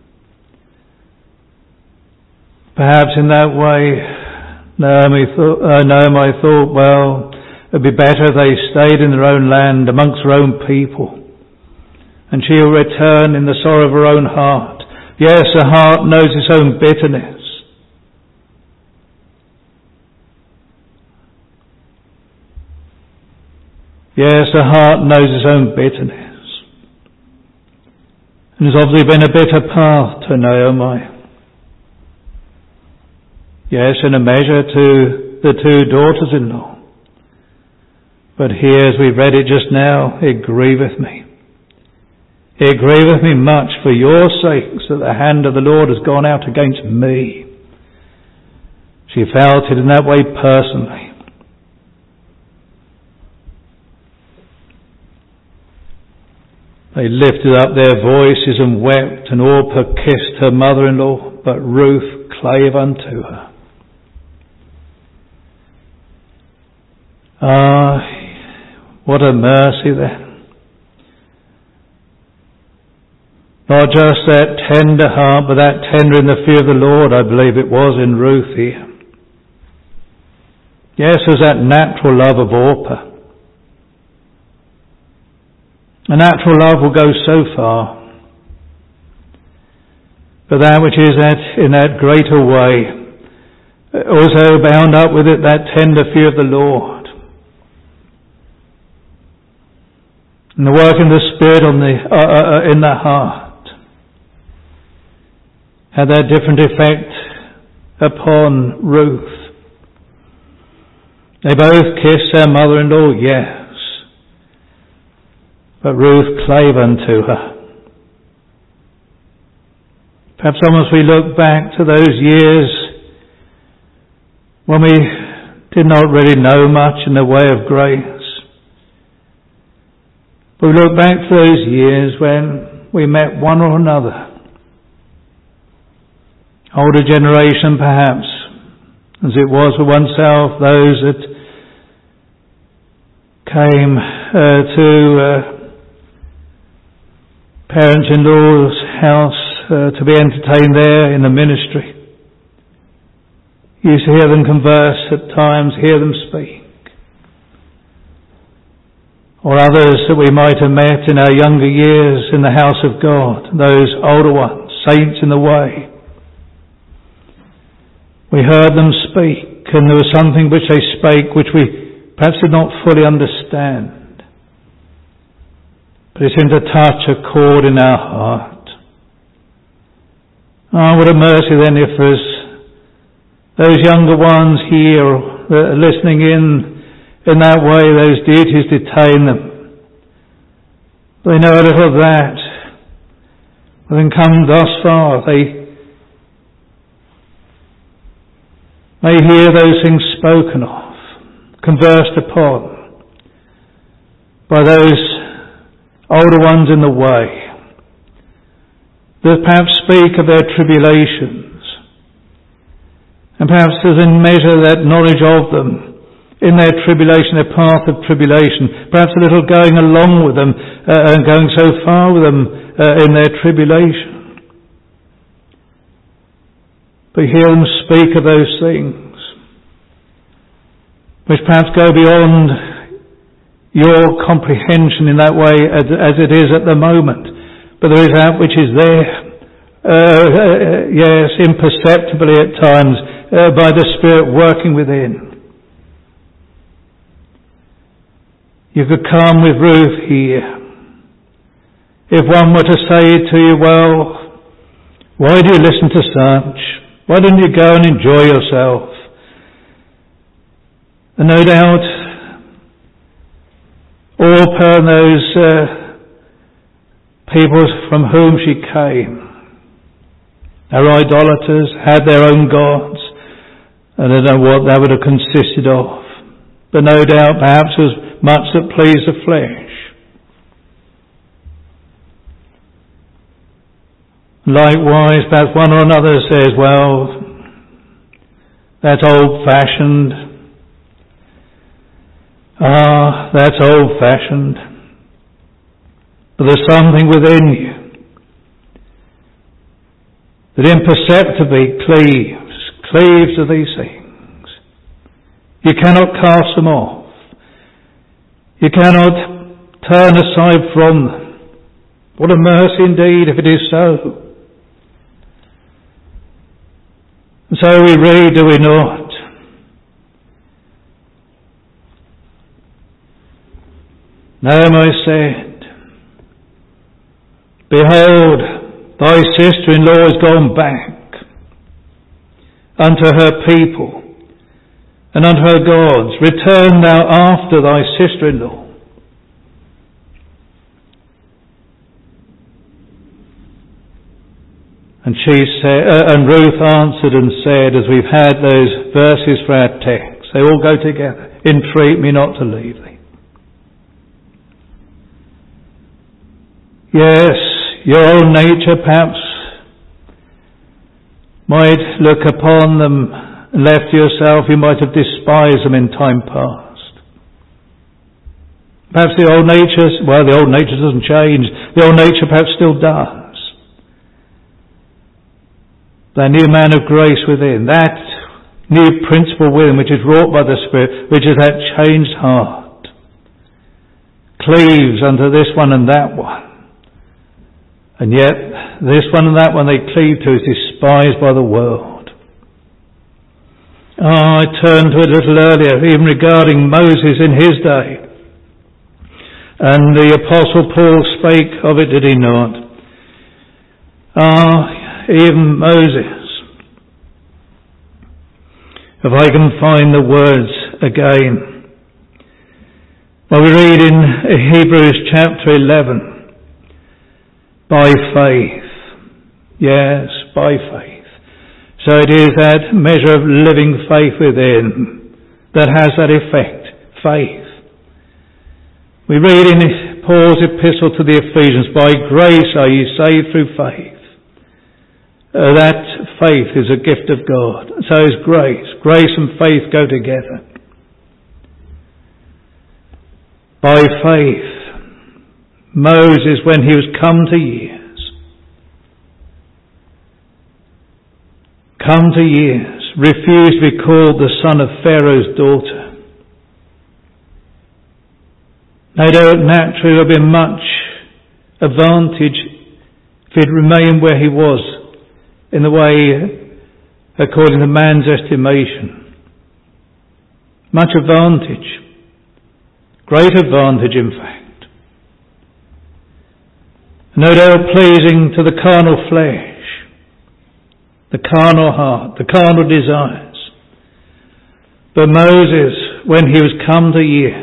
Perhaps in that way Naomi thought, uh, Naomi thought, well, it would be better if they stayed in their own land amongst their own people, and she will return in the sorrow of her own heart. Yes, her heart knows its own bitterness. Yes, her heart knows its own bitterness. And there's obviously been a bitter path to Naomi. Yes, in a measure to the two daughters-in-law. But here, as we read it just now, it grieveth me. It grieveth me much for your sakes that the hand of the Lord has gone out against me. She felt it in that way personally. They lifted up their voices and wept, and Orpah kissed her mother-in-law, but Ruth clave unto her. Ah, what a mercy then. Not just that tender heart, but that tender in the fear of the Lord, I believe it was in Ruth here. Yes, there's that natural love of Orpah. A natural love will go so far. But that which is that in that greater way, also bound up with it that tender fear of the Lord. And the work in the Spirit on the, uh, uh, in the heart had that different effect upon Ruth. They both kissed their mother-in-law, yes, but Ruth clave unto her. Perhaps almost we look back to those years when we did not really know much in the way of grace. But we look back to those years when we met one or another older generation perhaps, as it was for oneself, those that came uh, to uh, parents-in-law's house uh, to be entertained there in the ministry. You used to hear them converse at times, hear them speak. Or others that we might have met in our younger years in the house of God, those older ones, saints in the way. We heard them speak, and there was something which they spake which we perhaps did not fully understand. But it seemed to touch a chord in our heart. Oh, what a mercy then if there's those younger ones here that are listening in In that way, those duties detain them. They know a little of that. Having come thus far, they may hear those things spoken of, conversed upon by those older ones in the way, that perhaps speak of their tribulations, and perhaps there's in measure that knowledge of them in their tribulation, their path of tribulation, perhaps a little going along with them uh, and going so far with them uh, in their tribulation. But hear them speak of those things which perhaps go beyond your comprehension in that way as, as it is at the moment. But there is that which is there, uh, uh, yes, imperceptibly at times uh, by the Spirit working within. You could come with Ruth here. If one were to say to you, well, why do you listen to such? Why don't you go and enjoy yourself? And no doubt, all per those uh, people from whom she came, are idolaters, had their own gods, and I don't know what that would have consisted of. But no doubt, perhaps it was much that pleased the flesh. Likewise, perhaps one or another says, well, that's old-fashioned. Ah, that's old-fashioned. But there's something within you that imperceptibly cleaves, cleaves to these things. You cannot cast them off. You cannot turn aside from them. What a mercy indeed if it is so. And so we read, do we not? Naomi said, behold, thy sister-in-law is gone back unto her people and unto her gods. Return thou after thy sister-in-law. And she said, uh, and Ruth answered and said, as we've had those verses for our text, they all go together. Entreat me not to leave thee. Yes, your own nature perhaps might look upon them and left to yourself, you might have despised them in time past. Perhaps the old nature, well, the old nature doesn't change. The old nature perhaps still does. That new man of grace within, that new principle within, which is wrought by the Spirit, which is that changed heart, cleaves unto this one and that one. And yet, this one and that one they cleave to is despised by the world. Oh, I turned to it a little earlier, even regarding Moses in his day. And the Apostle Paul spake of it, did he not? Ah, even Moses. If I can find the words again. Well, we read in Hebrews chapter eleven, by faith. Yes, by faith. So it is that measure of living faith within that has that effect, faith. We read in Paul's epistle to the Ephesians, by grace are ye saved through faith. Uh, that faith is a gift of God. So is grace. Grace and faith go together. By faith, Moses, when he was come to years, come to years, refused to be called the son of Pharaoh's daughter. No doubt naturally there would be much advantage if he'd remained where he was, in the way according to man's estimation. Much advantage. Great advantage, in fact. No doubt pleasing to the carnal flesh, the carnal heart, the carnal desires. But Moses, when he was come to years,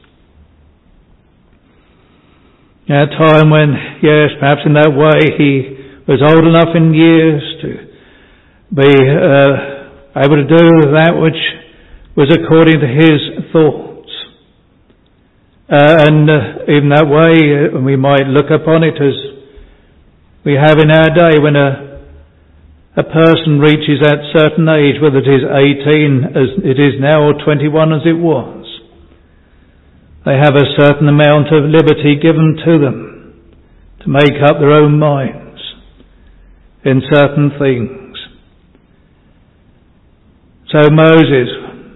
at a time when, yes, perhaps in that way he was old enough in years to be uh, able to do that which was according to his thoughts. Uh, and uh, even that way uh, we might look upon it as we have in our day when a, a person reaches that certain age, whether it is eighteen as it is now or twenty-one as it was. They have a certain amount of liberty given to them to make up their own minds in certain things. So Moses,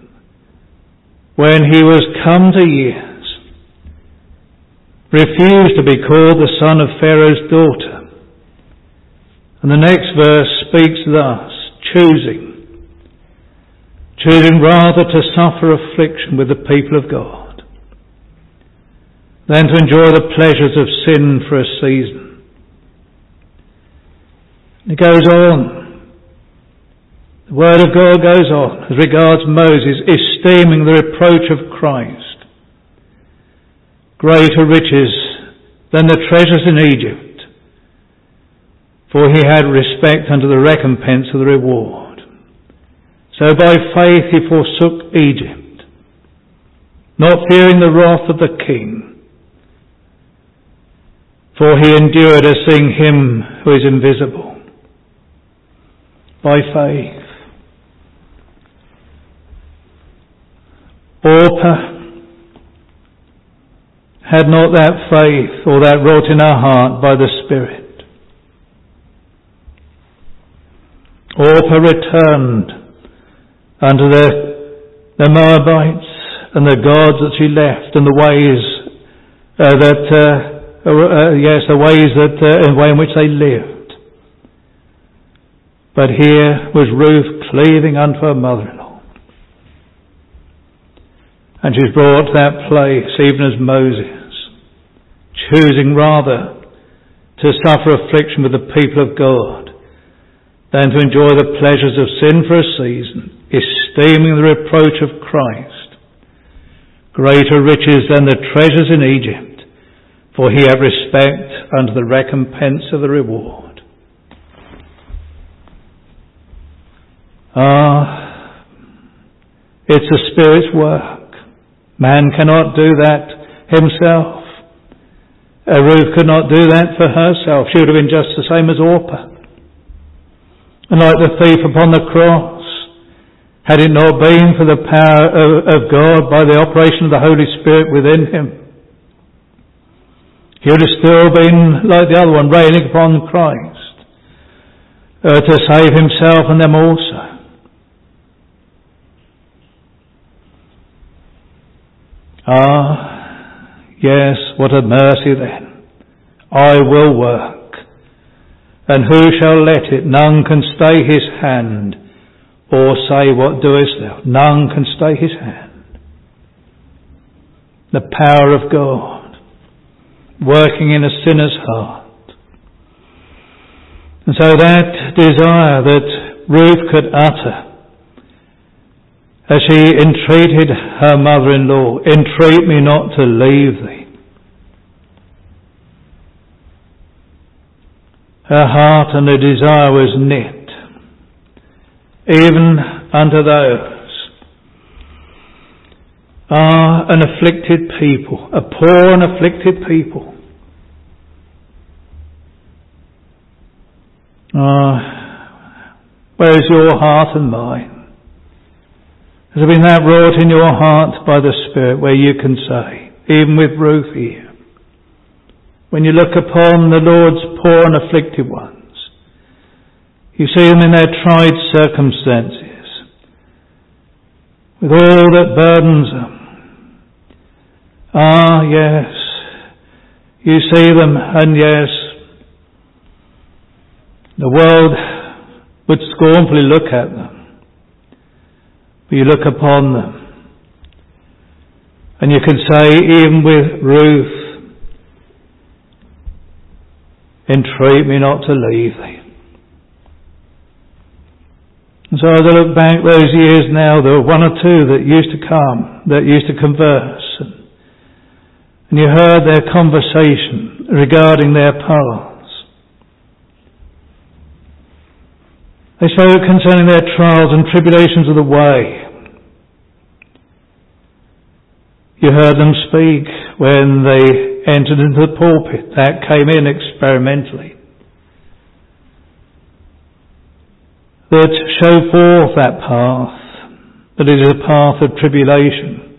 when he was come to years, refused to be called the son of Pharaoh's daughter. And the next verse speaks thus, choosing, choosing rather to suffer affliction with the people of God than to enjoy the pleasures of sin for a season. It goes on. The word of God goes on as regards Moses, esteeming the reproach of Christ greater riches than the treasures in Egypt, for he had respect unto the recompense of the reward. So by faith he forsook Egypt, not fearing the wrath of the king, for he endured as seeing him who is invisible. By faith. Orpah had not that faith or that wrought in her heart by the Spirit. Orpah returned unto the, the Moabites and the gods that she left and the ways uh, that, uh, uh, yes, the ways that, uh, in the way in which they lived. But here was Ruth cleaving unto her mother-in-law. And she's brought to that place, even as Moses, choosing rather to suffer affliction with the people of God than to enjoy the pleasures of sin for a season, esteeming the reproach of Christ greater riches than the treasures in Egypt, for he had respect unto the recompense of the reward. Ah, it's the Spirit's work. Man cannot do that himself. Uh, Ruth could not do that for herself. She would have been just the same as Orpah. And like the thief upon the cross, had it not been for the power of, of God by the operation of the Holy Spirit within him, he would have still been like the other one, railing upon Christ uh, to save himself and them also. Ah, yes, what a mercy then. I will work, and who shall let it? None can stay his hand, or say, what doest thou? None can stay his hand. The power of God, working in a sinner's heart. And so that desire that Ruth could utter, as she entreated her mother-in-law, entreat me not to leave thee. Her heart and her desire was knit, even unto those, ah, an afflicted people, a poor and afflicted people. Ah, Where is your heart and mine? Has there been that wrought in your heart by the Spirit where you can say, even with Ruth here, when you look upon the Lord's poor and afflicted ones, you see them in their tried circumstances, with all that burdens them. Ah, yes, you see them, and yes, the world would scornfully look at them. But you look upon them, and you can say, even with Ruth, entreat me not to leave thee. And so as I look back those years now, there were one or two that used to come, that used to converse, and, and you heard their conversation regarding their paths. They spoke concerning their trials and tribulations of the way. You heard them speak when they entered into the pulpit. That came in experimentally. That show forth that path, that it is a path of tribulation,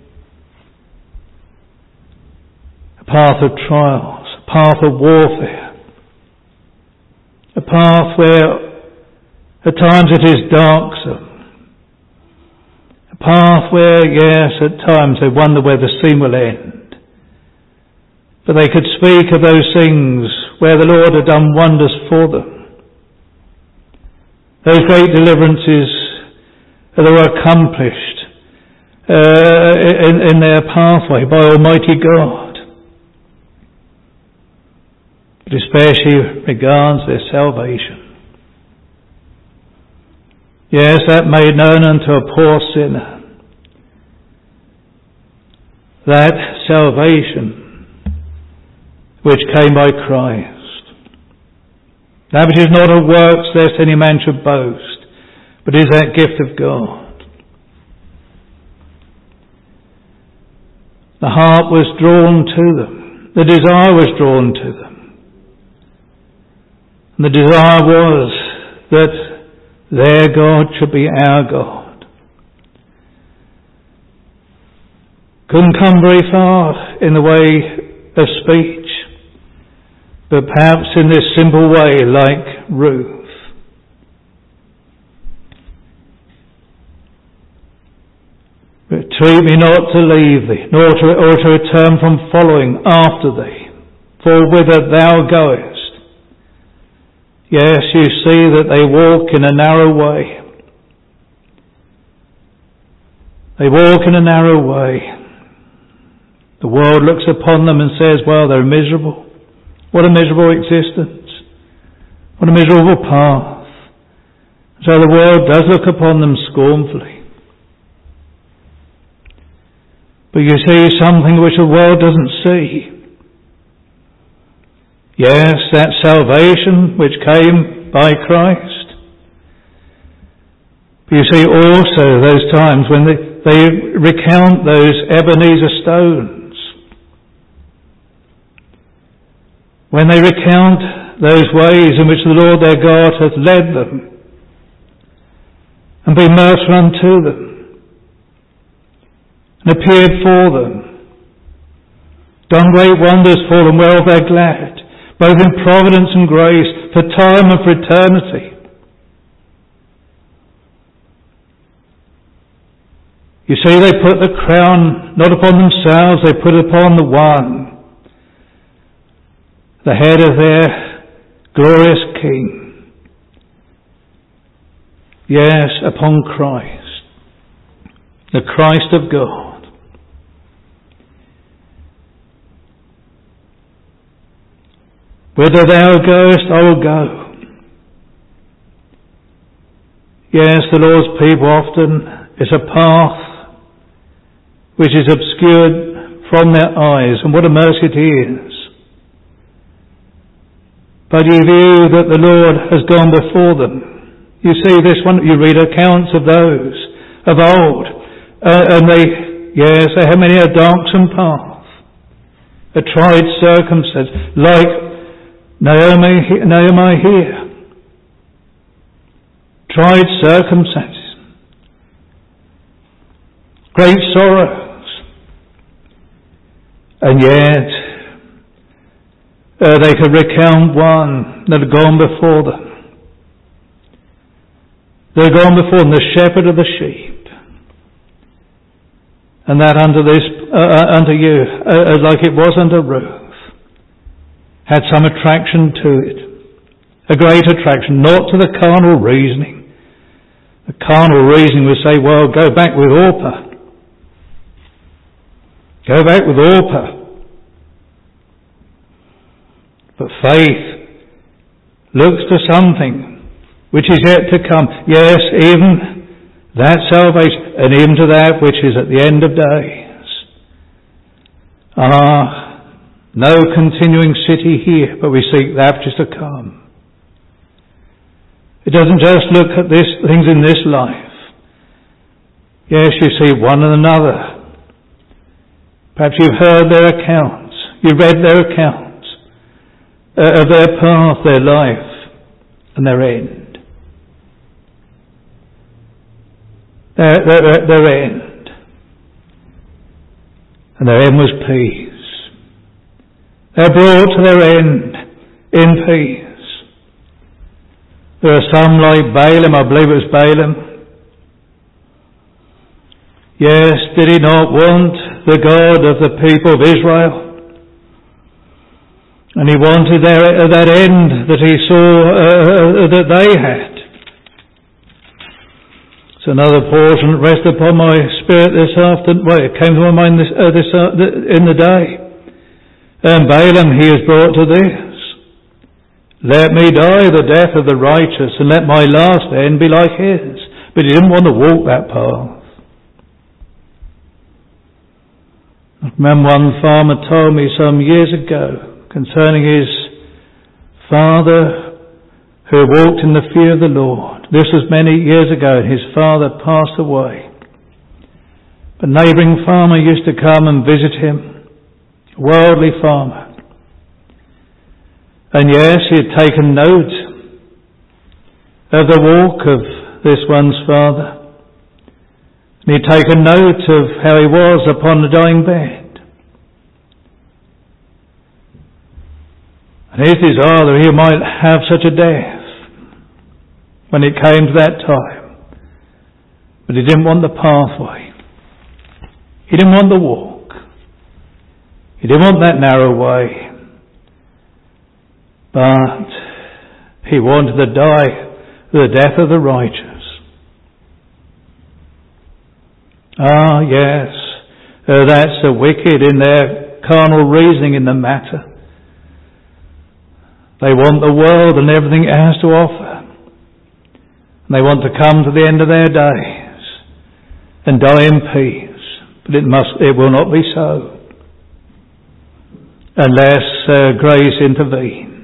a path of trials, a path of warfare, a path where at times it is darksome, a path where, yes, at times they wonder where the scene will end. But they could speak of those things where the Lord had done wonders for them. Those great deliverances that were accomplished uh, in, in their pathway by Almighty God. But especially regards their salvation. Yes, that made known unto a poor sinner. That salvation which came by Christ. That which is not of works, lest any man should boast, but is that gift of God. The heart was drawn to them. The desire was drawn to them. And the desire was that their God should be our God. Couldn't come very far in the way of speech, but perhaps in this simple way, like Ruth. Entreat me not to leave thee, nor to, or to return from following after thee, for whither thou goest. Yes, you see that they walk in a narrow way. They walk in a narrow way. The world looks upon them and says, well, they're miserable. What a miserable existence. What a miserable path. So the world does look upon them scornfully. But you see something which the world doesn't see. Yes, that salvation which came by Christ. But you see also those times when they, they recount those Ebenezer stones. When they recount those ways in which the Lord their God hath led them and been merciful unto them and appeared for them, done great wonders for them, whereof they're glad, both in providence and grace, for time and for eternity. You see, they put the crown not upon themselves, they put it upon the one, the head of their glorious King. Yes, upon Christ, the Christ of God. Whither thou goest, I will go. Yes, the Lord's people often is a path which is obscured from their eyes, and what a mercy it is. But you view that the Lord has gone before them. You see this one, you read accounts of those of old, uh, and they, yes, they have many a darksome path, a tried circumstance, like Naomi, Naomi here. tried circumstances, great sorrows, and yet uh, they could recount one that had gone before them. They had gone before them, the shepherd of the sheep, and that unto this, uh, unto you, uh, like it was unto Ruth, had some attraction to it, a great attraction, not to the carnal reasoning. The carnal reasoning would say, well, go back with Orpah. Go back with Orpah. But faith looks to something which is yet to come. Yes, even that salvation, and even to that which is at the end of days. Ah, no continuing city here, but we seek that which is to come. It doesn't just look at this, things in this life. Yes, you see one and another. Perhaps you've heard their accounts, you've read their accounts uh, of their path, their life, and their end. Their, their, their end. And their end was peace. They're brought to their end in peace. There are some like Balaam, I believe it was Balaam. Yes, did he not want the God of the people of Israel? And he wanted their, that end that he saw uh, that they had. It's another portion that rested upon my spirit this afternoon. Well, it came to my mind this, uh, this uh, in the day. And Balaam, he is brought to this. Let me die the death of the righteous, and let my last end be like his. But he didn't want to walk that path. I remember one farmer told me some years ago concerning his father who walked in the fear of the Lord. This was many years ago, and his father passed away. A neighbouring farmer used to come and visit him, a worldly farmer. And yes, he had taken note of the walk of this one's father. And he had taken note of how he was upon the dying bed. And his desire that he might have such a death when it came to that time. But he didn't want the pathway. He didn't want the walk. He didn't want that narrow way. But he wanted to die the death of the righteous. Ah, yes, uh, that's the wicked in their carnal reasoning in the matter. They want the world and everything it has to offer. And they want to come to the end of their days and die in peace. But it must, it will not be so unless uh, grace intervenes.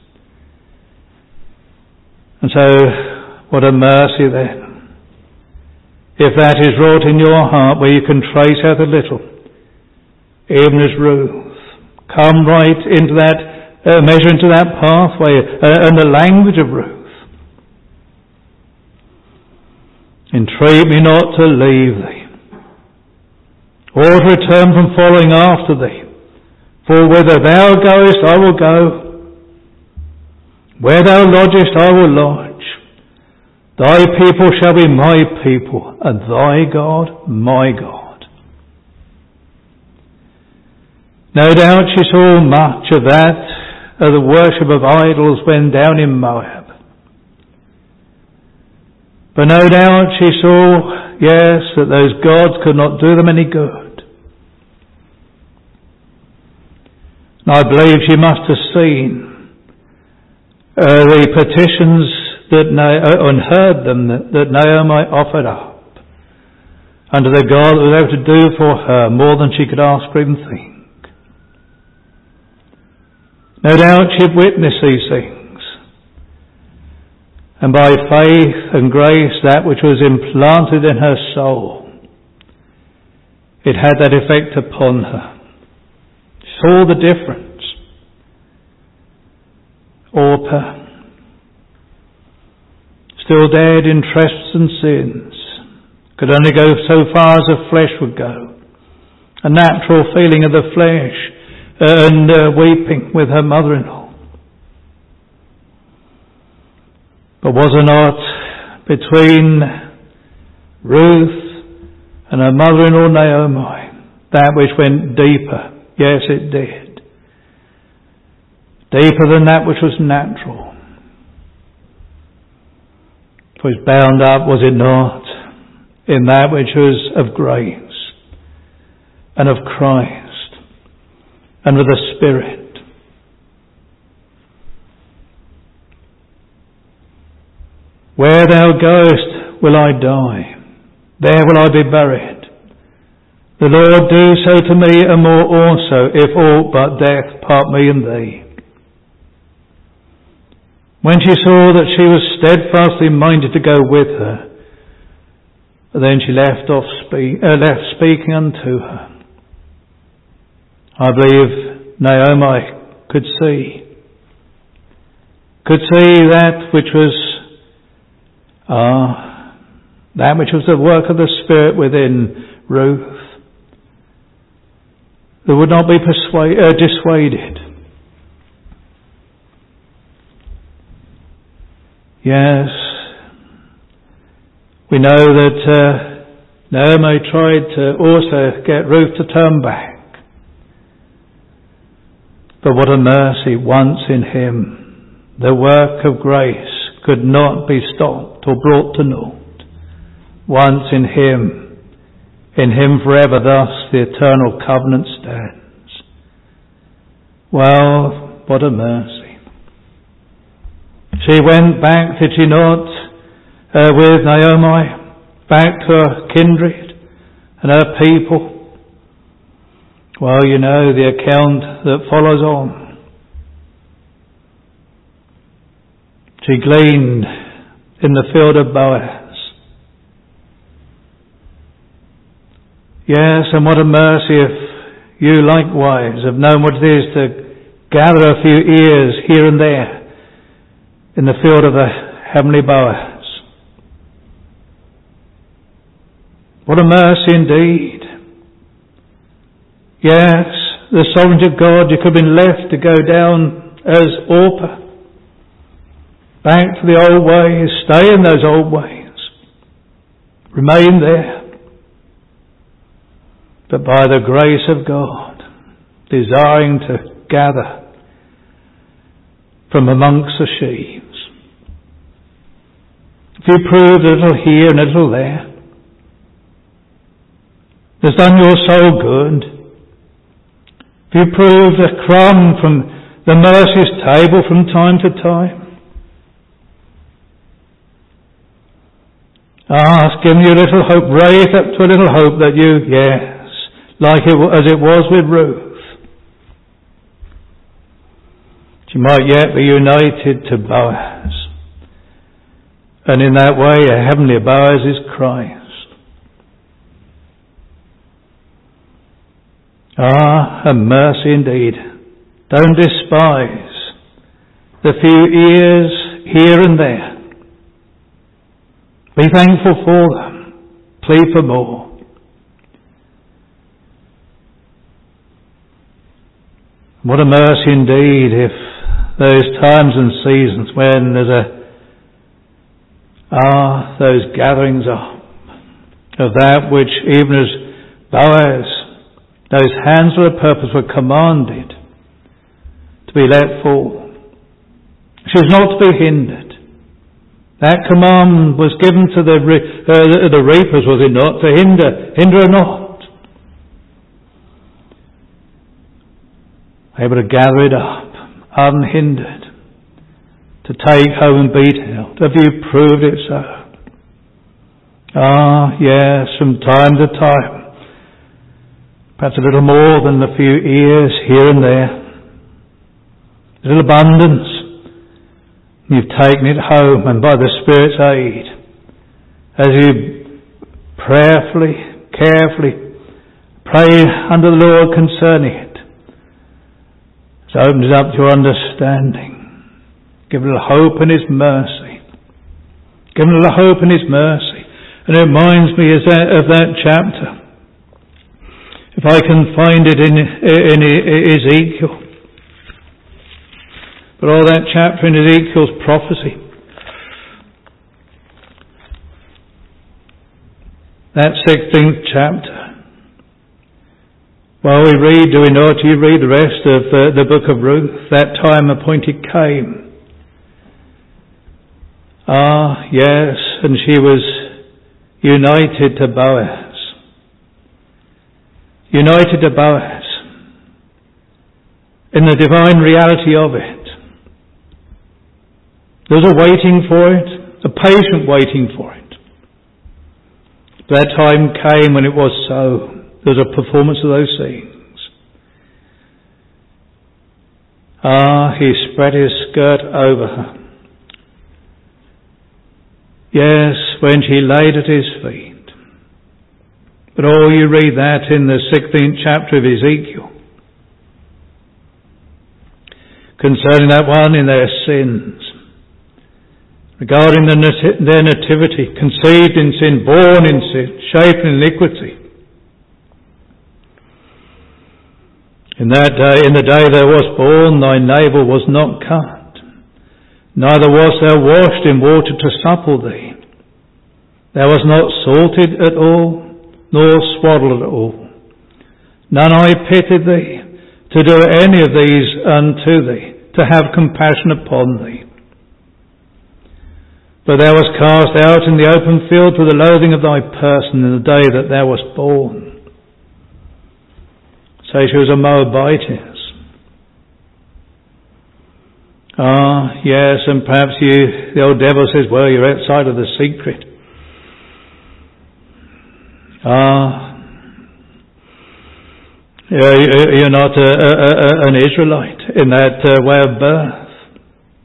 And so, what a mercy then. If that is wrought in your heart where you can trace out a little, even as Ruth, come right into that, uh, measure into that pathway uh, and the language of Ruth. Entreat me not to leave thee, or to return from following after thee. For whither thou goest, I will go. Where thou lodgest, I will lodge. Thy people shall be my people, and thy God my God. No doubt she saw much of that, of the worship of idols when down in Moab. But no doubt she saw, yes, that those gods could not do them any good. And I believe she must have seen Uh, the petitions that Na- uh, and heard them that, that Naomi offered up under the God that was able to do for her more than she could ask or even think. No doubt she had witnessed these things, and by faith and grace that which was implanted in her soul, it had that effect upon her. She saw the difference. Orpah still dead in trespasses and sins, could only go so far as the flesh would go. A natural feeling of the flesh and uh, weeping with her mother-in-law. But was it not between Ruth and her mother-in-law Naomi that which went deeper? Yes, it did. Deeper than that which was natural. For it's bound up, was it not, in that which was of grace and of Christ and with the Spirit. Where thou goest will I die, there will I be buried. The Lord do so to me and more also, if aught but death part me and thee. When she saw that she was steadfastly minded to go with her, then she left off speak, uh, left speaking unto her. I believe Naomi could see, could see that which was, ah, uh, that which was the work of the Spirit within Ruth, that would not be persuade, uh, dissuaded. Yes, we know that uh, Naomi tried to also get Ruth to turn back. But what a mercy, once in him, the work of grace could not be stopped or brought to naught. Once in him, in him forever, thus the eternal covenant stands. Well, what a mercy. She went back, did she not, uh, with Naomi, back to her kindred and her people? Well, you know the account that follows on. She gleaned in the field of Boaz. Yes, and what a mercy if you likewise have known what it is to gather a few ears here and there in the field of the heavenly Boaz. What a mercy indeed. Yes, the sovereignty of God, you could have been left to go down as Orpah, back to the old ways, stay in those old ways, remain there. But by the grace of God, desiring to gather from amongst the sheaves. If you proved a little here and a little there, has done your soul good. If you proved a crumb from the mercy's table from time to time, ah, it's given you a little hope, raised up to a little hope that you, yes, like it, as it was with Ruth, she might yet be united to Boaz. And in that way, a heavenly Boaz is Christ. Ah, a mercy indeed. Don't despise the few ears here and there. Be thankful for them. Plead for more. What a mercy indeed if those times and seasons when there's a, ah, those gatherings up of that which even as Boaz, those hands of the purpose were commanded to be let fall. She was not to be hindered. That command was given to the, uh, the reapers, was it not? To hinder, hinder her not. Able to gather it up, unhindered, to take home and beat out. Have you proved it so? Ah, yes, from time to time. Perhaps a little more than a few ears here and there. A little abundance. You've taken it home, and by the Spirit's aid, as you prayerfully, carefully pray under the Lord concerning it, it opens up your understanding. Give a little hope in His mercy. given the hope in his mercy. And it reminds me of that, of that chapter. If I can find it in, in Ezekiel. But all that chapter in Ezekiel's prophecy. That sixteenth chapter. Well, we read, do we know it? You read the rest of uh, the book of Ruth. That time appointed came. Ah, yes, and she was united to Boaz. United to Boaz. In the divine reality of it. There was a waiting for it, a patient waiting for it. That time came when it was so. There was a performance of those things. Ah, he spread his skirt over her. Yes, when she laid at his feet. But oh, you read that in the sixteenth chapter of Ezekiel. Concerning that one in their sins. Regarding the nat- their nativity, conceived in sin, born in sin, shaped in iniquity. In that day, in the day thou wast born, thy navel was not cut, neither wast thou washed in water to supple thee. Thou wast not salted at all, nor swaddled at all. None I pitied thee, to do any of these unto thee, to have compassion upon thee. But thou wast cast out in the open field for the loathing of thy person in the day that thou wast born. Say she was a Moabitess. Ah, yes, and perhaps you, the old devil says, well, you're outside of the secret. Ah, you're not a, a, a, an Israelite in that uh, way of birth.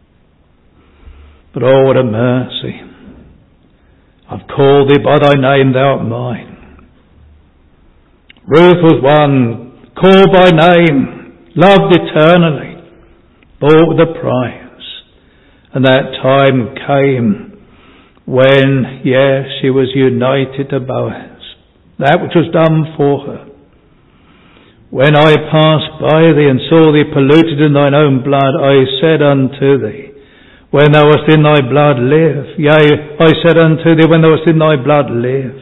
But oh, what a mercy. I've called thee by thy name, thou art mine. Ruth was one called by name, loved eternally, bought with a price. And that time came when, yes, she was united to Boaz. That which was done for her. When I passed by thee and saw thee polluted in thine own blood, I said unto thee, when thou wast in thy blood, live. Yea, I said unto thee, when thou wast in thy blood, live.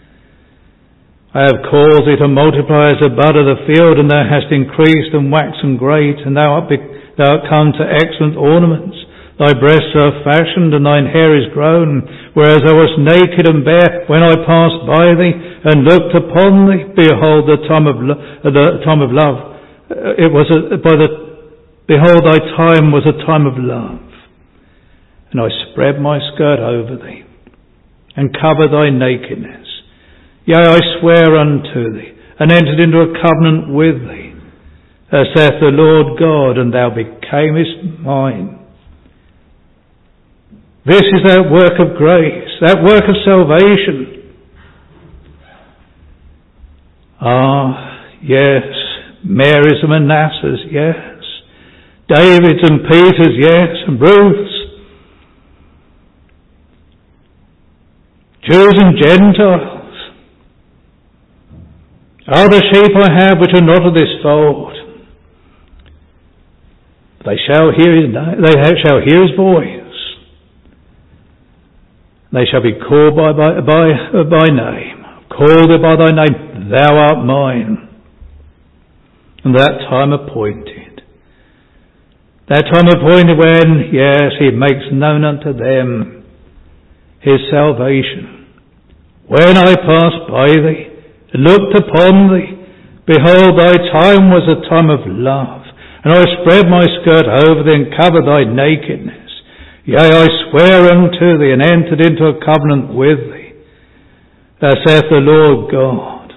I have caused thee to multiply as the bud of the field, and thou hast increased and waxen great, and thou art, be- thou art come to excellent ornaments. Thy breasts are fashioned, and thine hair is grown, whereas thou wast naked and bare when I passed by thee, and looked upon thee. Behold, the time of lo- the time of love. It was a, by the behold, thy time was a time of love, and I spread my skirt over thee, and covered thy nakedness. Yea, I swear unto thee, and entered into a covenant with thee, as saith the Lord God, and thou becamest mine. This is that work of grace, that work of salvation. Ah, yes, Mary's and Manasseh's, yes. David's and Peter's, yes, and Ruth's. Jews and Gentiles. Other sheep I have which are not of this fold. They shall hear his they shall hear his voice. They shall be called by by by, by name. Called by thy name, thou art mine. And that time appointed. That time appointed when, yes, he makes known unto them his salvation. When I passed by thee, looked upon thee, behold, thy time was a time of love, and I spread my skirt over thee and covered thy nakedness. Yea, I swear unto thee and entered into a covenant with thee, as saith the Lord God,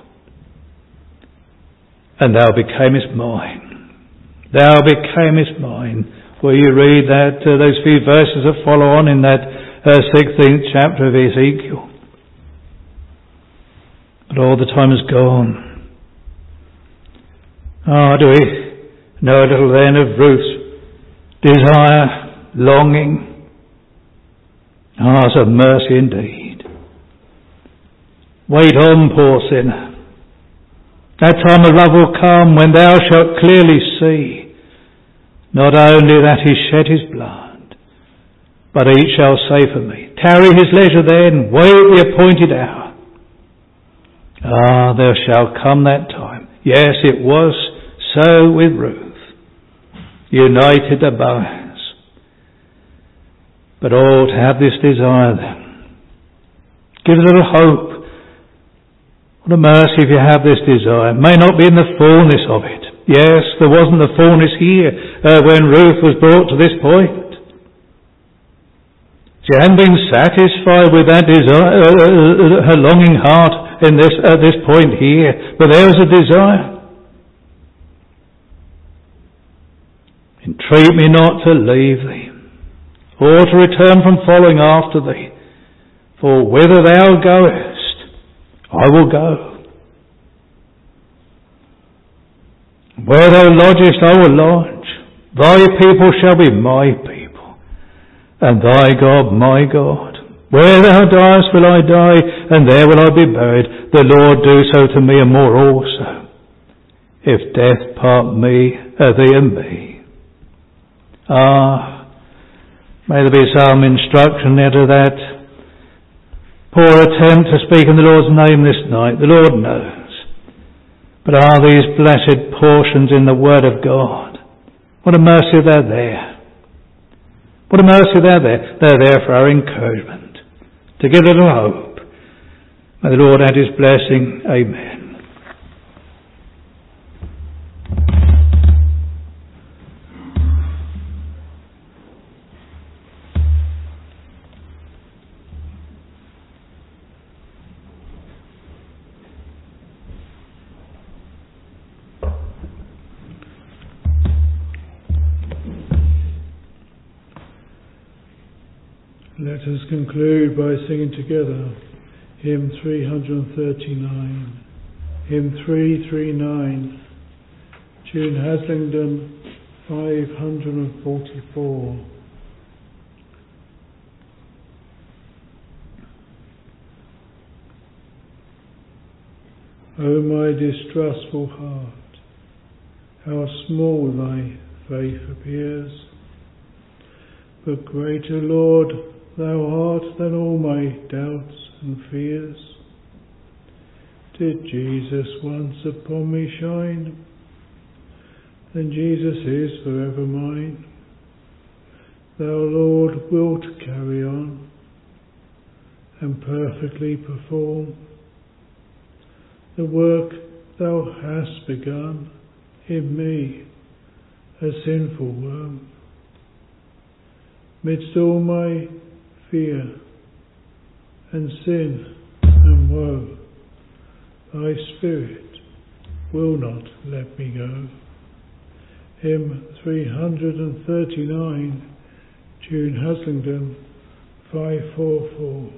and thou becamest mine. Thou becamest mine. Will you read that, uh, those few verses that follow on in that uh, sixteenth chapter of Ezekiel? But all the time is gone. Ah, oh, do we know a little then of Ruth's desire, longing? Ah, it's a mercy indeed. Wait on, poor sinner. That time of love will come when thou shalt clearly see, not only that he shed his blood, but each shall say for me, tarry his leisure then, wait the appointed hour. Ah, there shall come that time. Yes, it was so with Ruth, united to Boaz. But oh, to have this desire then, give a little hope. What a mercy if you have this desire. It may not be in the fullness of it. Yes, there wasn't the fullness here uh, when Ruth was brought to this point. She hadn't been satisfied with that desire, uh, uh, her longing heart in this at this point here, but there was a desire. Entreat me not to leave thee, or to return from following after thee, for whither thou goest, I will go. Where thou lodgest, I will lodge. Thy people shall be my people, and thy God my God. Where thou diest will I die, and there will I be buried. The Lord do so to me and more also, if death part me, uh, thee and me. Ah, may there be some instruction there to that poor attempt to speak in the Lord's name this night. The Lord knows. But are these blessed portions in the Word of God? What a mercy they're there. What a mercy they're there. They're there for our encouragement, to give a little hope. May the Lord add his blessing. Amen. Let us conclude by singing together hymn three thirty-nine. Hymn three thirty-nine, tune Haslingden five forty-four. O my distrustful heart, how small thy faith appears, but greater, Lord, thou art than all my doubts and fears. Did Jesus once upon me shine, then Jesus is forever mine. Thou, Lord, wilt carry on and perfectly perform the work thou hast begun in me, a sinful worm. Midst all my fear and sin and woe, thy Spirit will not let me go. Hymn three thirty-nine, tune Haslingden five forty-four.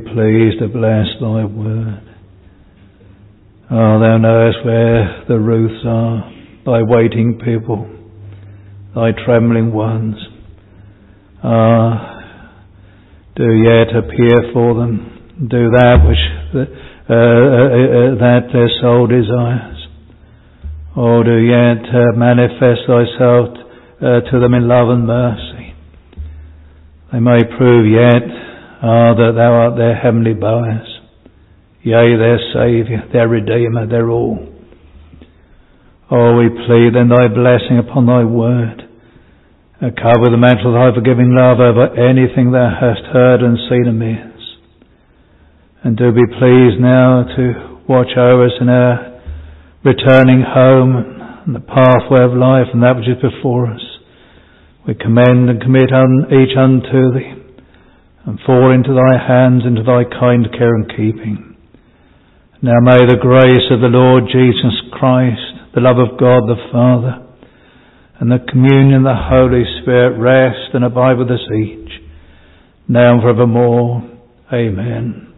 pleased to bless thy word. Oh, thou knowest where the Ruths are, thy waiting people, thy trembling ones. Ah, do yet appear for them, do that which uh, uh, uh, that their soul desires. Oh, do yet uh, manifest thyself uh, to them in love and mercy. They may prove yet ah, that thou art their heavenly Boaz, yea, their Saviour, their Redeemer, their all. Oh, we plead then thy blessing upon thy word. Uh, cover the mantle of thy forgiving love over anything thou hast heard and seen amiss. And do be pleased now to watch over us in our returning home and the pathway of life and that which is before us. We commend and commit un, each unto thee, and fall into thy hands, into thy kind care and keeping. Now may the grace of the Lord Jesus Christ, the love of God the Father, and the communion of the Holy Spirit rest and abide with us each, now and forevermore. Amen.